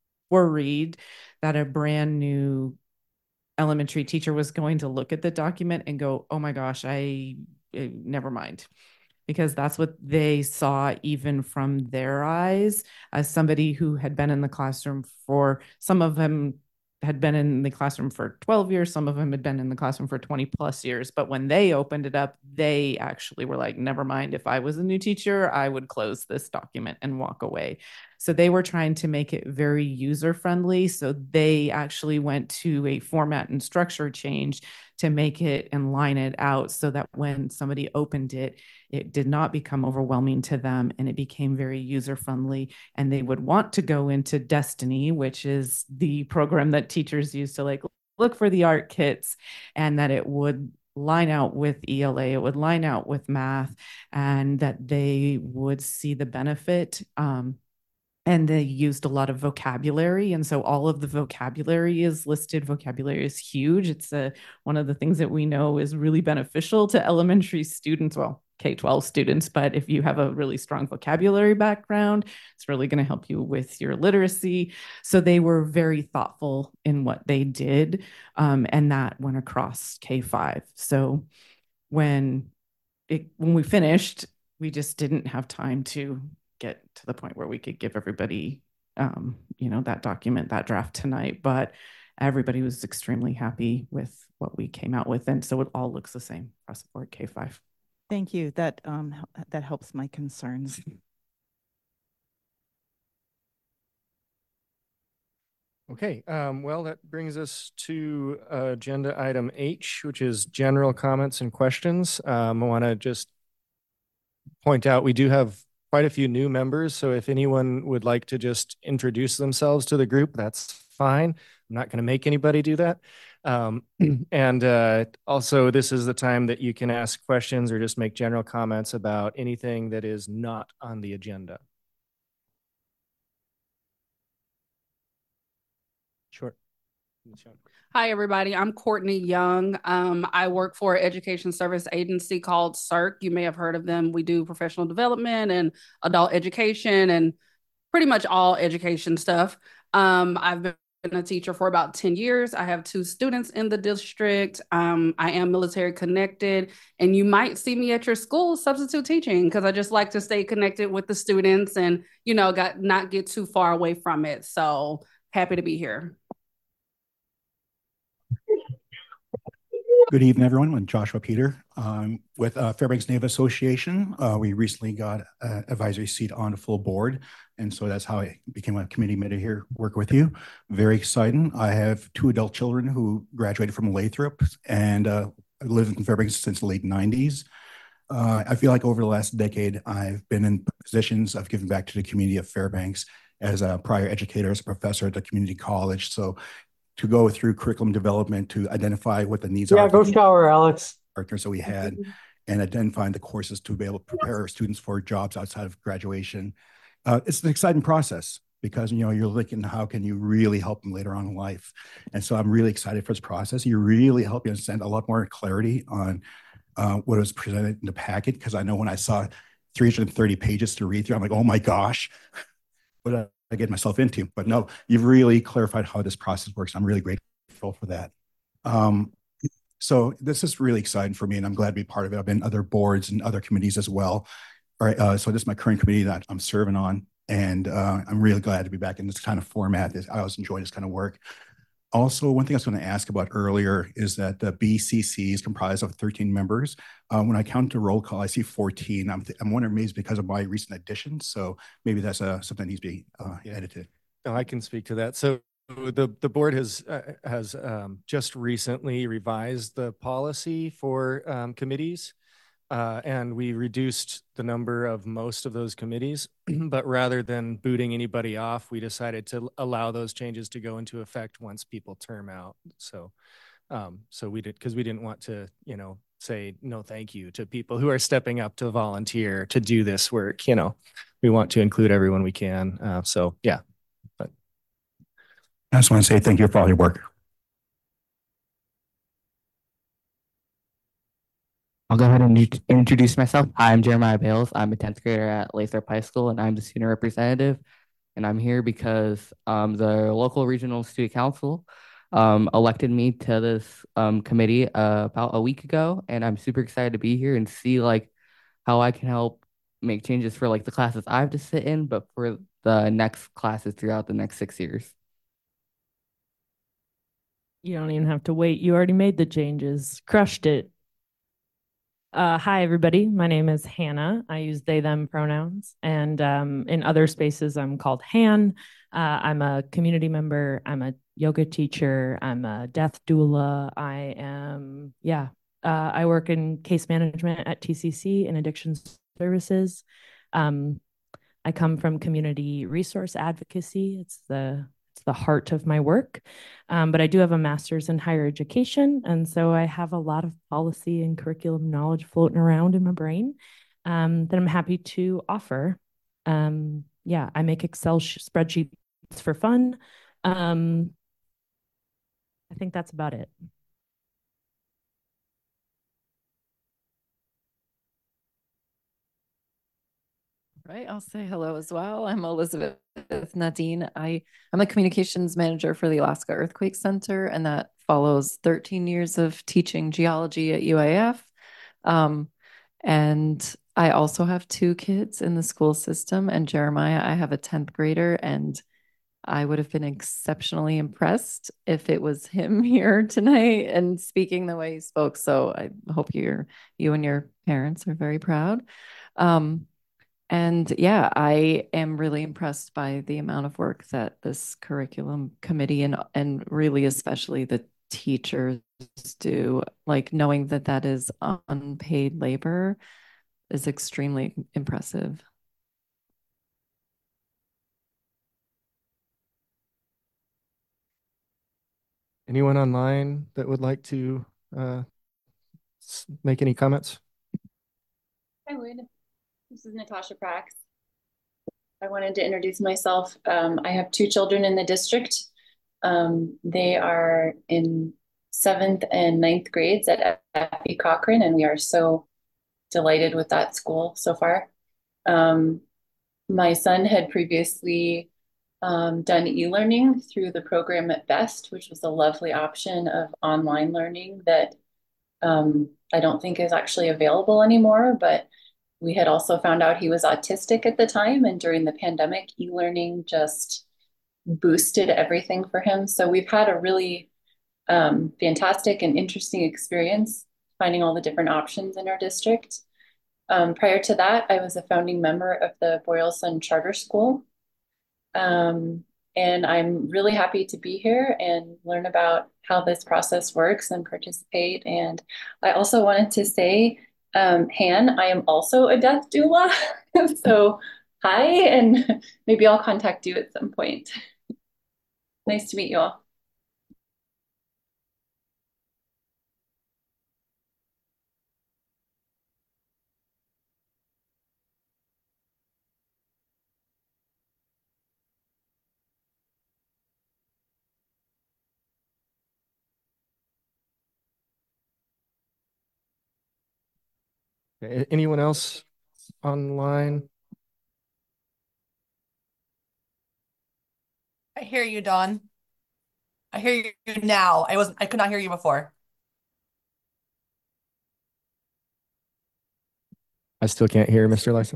worried that a brand new elementary teacher was going to look at the document and go, oh my gosh, I, I never mind. Because that's what they saw even from their eyes as somebody who had been in the classroom for, some of them had been in the classroom for twelve years. Some of them had been in the classroom for twenty plus years. But when they opened it up, they actually were like, never mind, if I was a new teacher, I would close this document and walk away. So they were trying to make it very user friendly. So they actually went to a format and structure change to make it and line it out so that when somebody opened it, it did not become overwhelming to them and it became very user friendly. And they would want to go into Destiny, which is the program that teachers use to like look for the art kits, and that it would line out with E L A, it would line out with math, and that they would see the benefit. Um, and they used a lot of vocabulary. And so all of the vocabulary is listed. Vocabulary is huge. It's a, one of the things that we know is really beneficial to elementary students, well, K twelve students, but if you have a really strong vocabulary background, it's really going to help you with your literacy. So they were very thoughtful in what they did, um, and that went across K five. So when it, when we finished, we just didn't have time to get to the point where we could give everybody, um, you know, that document, that draft tonight, but everybody was extremely happy with what we came out with. And so it all looks the same across the board, K five. Thank you. That, um, that helps my concerns. Okay, um, well, that brings us to uh, agenda item H, which is general comments and questions. Um, I want to just point out we do have quite a few new members, so if anyone would like to just introduce themselves to the group, that's fine. I'm not going to make anybody do that. Um, and uh, also, this is the time that you can ask questions or just make general comments about anything that is not on the agenda. Sure. Hi, everybody. I'm Courtney Young. Um, I work for an education service agency called C E R C. You may have heard of them. We do professional development and adult education and pretty much all education stuff. Um, I've been been a teacher for about ten years. I have two students in the district. Um, I am military connected, and you might see me at your school substitute teaching because I just like to stay connected with the students and, you know, got not get too far away from it. So happy to be here. Good evening, everyone. I'm Joshua Peter um, with uh, Fairbanks Native Association. Uh, we recently got an advisory seat on the full board, and so that's how I became a committee member here, work with you. Very exciting. I have two adult children who graduated from Lathrop, and uh, I lived in Fairbanks since the late nineties. Uh, I feel like over the last decade, I've been in positions of giving back to the community of Fairbanks as a prior educator, as a professor at the community college. So to go through curriculum development to identify what the needs yeah, are. Yeah, go shower, Alex. Partners that we had, and identifying the courses to be able to prepare our students for jobs outside of graduation. Uh, it's an exciting process because, you know, you're looking how can you really help them later on in life. And so I'm really excited for this process. You really help you understand a lot more clarity on uh, what was presented in the packet, because I know when I saw three hundred thirty pages to read through, I'm like, oh my gosh, what did I get myself into? But no, you've really clarified how this process works. I'm really grateful for that. Um, so this is really exciting for me, and I'm glad to be part of it. I've been in other boards and other committees as well. All right, uh, so this is my current committee that I'm serving on, and uh, I'm really glad to be back in this kind of format. I always enjoy this kind of work. Also, one thing I was going to ask about earlier is that the B C C is comprised of thirteen members. Uh, when I count the roll call, I see fourteen. I'm, I'm wondering maybe it's because of my recent additions. So maybe that's uh, something that needs to be uh, edited. No, I can speak to that. So the, the board has uh, has um, just recently revised the policy for um, committees. Uh, and we reduced the number of most of those committees, but rather than booting anybody off, we decided to allow those changes to go into effect once people term out. So, um, so we did, because we didn't want to, you know, say no thank you to people who are stepping up to volunteer to do this work. You know, we want to include everyone we can. Uh, so yeah. But I just want to say thank you for all your work. I'll go ahead and introduce myself. Hi, I'm Jeremiah Bales. I'm a tenth grader at Lathrop High School, and I'm the student representative. And I'm here because um, the local regional student council um, elected me to this um, committee uh, about a week ago, and I'm super excited to be here and see like how I can help make changes for like the classes I have to sit in, but for the next classes throughout the next six years. You don't even have to wait. You already made the changes. Crushed it. Uh, hi, everybody. My name is Hannah. I use they, them pronouns. And um, in other spaces, I'm called Han. Uh, I'm a community member. I'm a yoga teacher. I'm a death doula. I am, yeah, uh, I work in case management at T C C in addiction services. Um, I come from community resource advocacy. It's the It's the heart of my work, um, but I do have a master's in higher education, and so I have a lot of policy and curriculum knowledge floating around in my brain um, that I'm happy to offer. Um, yeah, I make Excel spreadsheets for fun. Um, I think that's about it. Right, I'll say hello as well. I'm Elizabeth Nadine. I, I'm a communications manager for the Alaska Earthquake Center, and that follows thirteen years of teaching geology at U A F. Um, and I also have two kids in the school system, and Jeremiah, I have a tenth grader, and I would have been exceptionally impressed if it was him here tonight and speaking the way he spoke. So I hope you're, you and your parents are very proud. Um, And yeah, I am really impressed by the amount of work that this curriculum committee and and really especially the teachers do. Like knowing that that is unpaid labor is extremely impressive. anyone online that would like to uh, make any comments? I would. This is Natasha Prax. I wanted to introduce myself. Um, I have two children in the district. Um, they are in seventh and ninth grades at F E Cochran, and we are so delighted with that school so far. Um, my son had previously um, done e-learning through the program at Best, which was a lovely option of online learning that um, I don't think is actually available anymore. But we had also found out he was autistic at the time, and during the pandemic, e-learning just boosted everything for him. So we've had a really um, fantastic and interesting experience finding all the different options in our district. Um, prior to that, I was a founding member of the Boylston Charter School. Um, and I'm really happy to be here and learn about how this process works and participate. And I also wanted to say, um, Han, I am also a death doula. So hi, and maybe I'll contact you at some point. Nice to meet you all. Okay, anyone else online? I hear you, Dawn. I hear you now. I wasn't, I could not hear you before. I still can't hear Mister Lyson.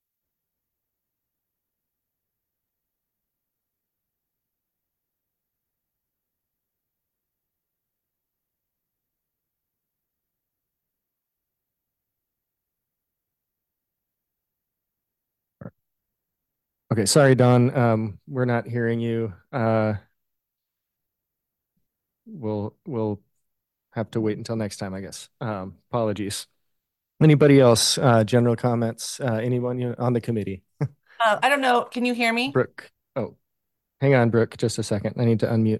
Okay, sorry, Don. Um, we're not hearing you. Uh, we'll we'll have to wait until next time, I guess. Um, apologies. Anybody else? Uh, general comments? Uh, anyone you- on the committee? Uh, I don't know. Can you hear me? Brooke. Oh, hang on, Brooke. Just a second. I need to unmute.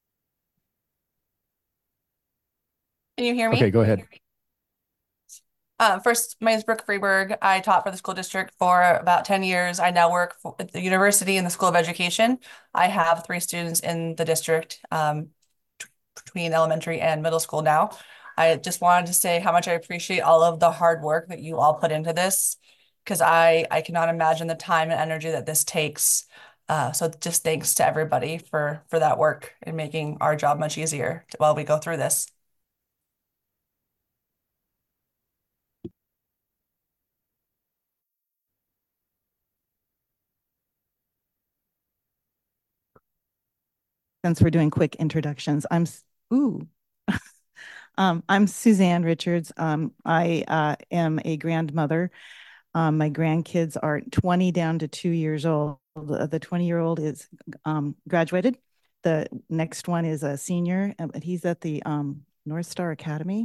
Can you hear me? Okay, go ahead. Uh, first, my name is Brooke Freeberg. I taught for the school district for about ten years. I now work for, at the university in the School of Education. I have three students in the district um, t- between elementary and middle school now. I just wanted to say how much I appreciate all of the hard work that you all put into this, because I, I cannot imagine the time and energy that this takes. Uh, so just thanks to everybody for, for that work and making our job much easier while we go through this. Since we're doing quick introductions, I'm, ooh, um, I'm Suzanne Richards. Um, I uh, am a grandmother. Um, my grandkids are twenty down to two years old. The twenty-year-old is um, graduated. The next one is a senior, and he's at the um, North Star Academy.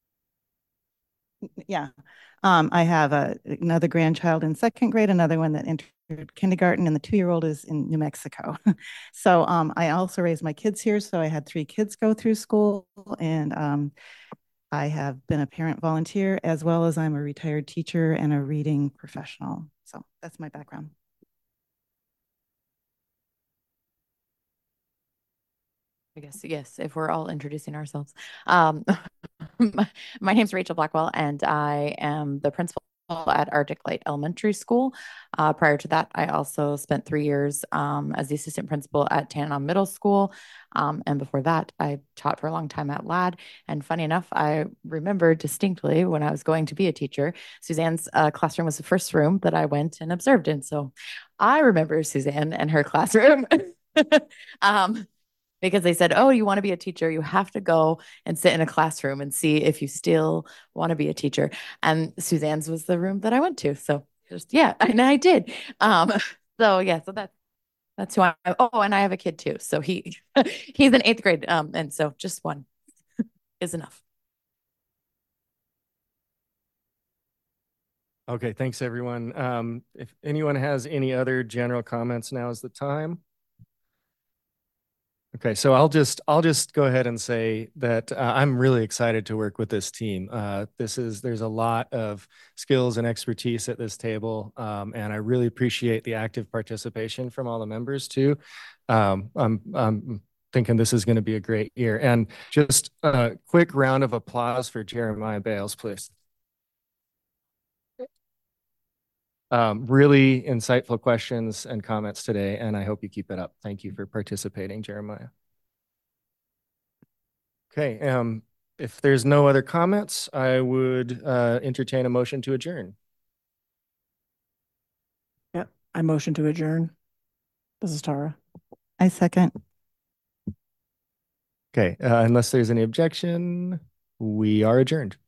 Yeah. Um, I have a, another grandchild in second grade, another one that entered kindergarten, and the two-year-old is in New Mexico. So um, I also raised my kids here. So I had three kids go through school, and um, I have been a parent volunteer, as well as I'm a retired teacher and a reading professional. So that's my background. I guess, yes, if we're all introducing ourselves. Um, my, my name's Rachel Blackwell, and I am the principal at Arctic Light Elementary School. Uh, prior to that, I also spent three years um, as the assistant principal at Tanana Middle School. Um, and before that, I taught for a long time at Ladd. And funny enough, I remember distinctly when I was going to be a teacher, Suzanne's uh, classroom was the first room that I went and observed in. So I remember Suzanne and her classroom. um, Because they said, oh, you want to be a teacher, you have to go and sit in a classroom and see if you still want to be a teacher. And Suzanne's was the room that I went to. So just, yeah, and I did. Um, so yeah, so that's, that's who I, oh, and I have a kid too. So he, he's in eighth grade. Um, and so just one is enough. Okay, thanks everyone. Um, if anyone has any other general comments, now is the time. Okay, so I'll just I'll just go ahead and say that uh, I'm really excited to work with this team. Uh, this is there's a lot of skills and expertise at this table, um, and I really appreciate the active participation from all the members too. Um, I'm I'm thinking this is going to be a great year. And just a quick round of applause for Jeremiah Bales, please. Um, really insightful questions and comments today, and I hope you keep it up. Thank you for participating, Jeremiah. Okay, um, if there's no other comments, I would uh, entertain a motion to adjourn. Yep, I motion to adjourn. This is Tara. I second. Okay, uh, unless there's any objection, we are adjourned.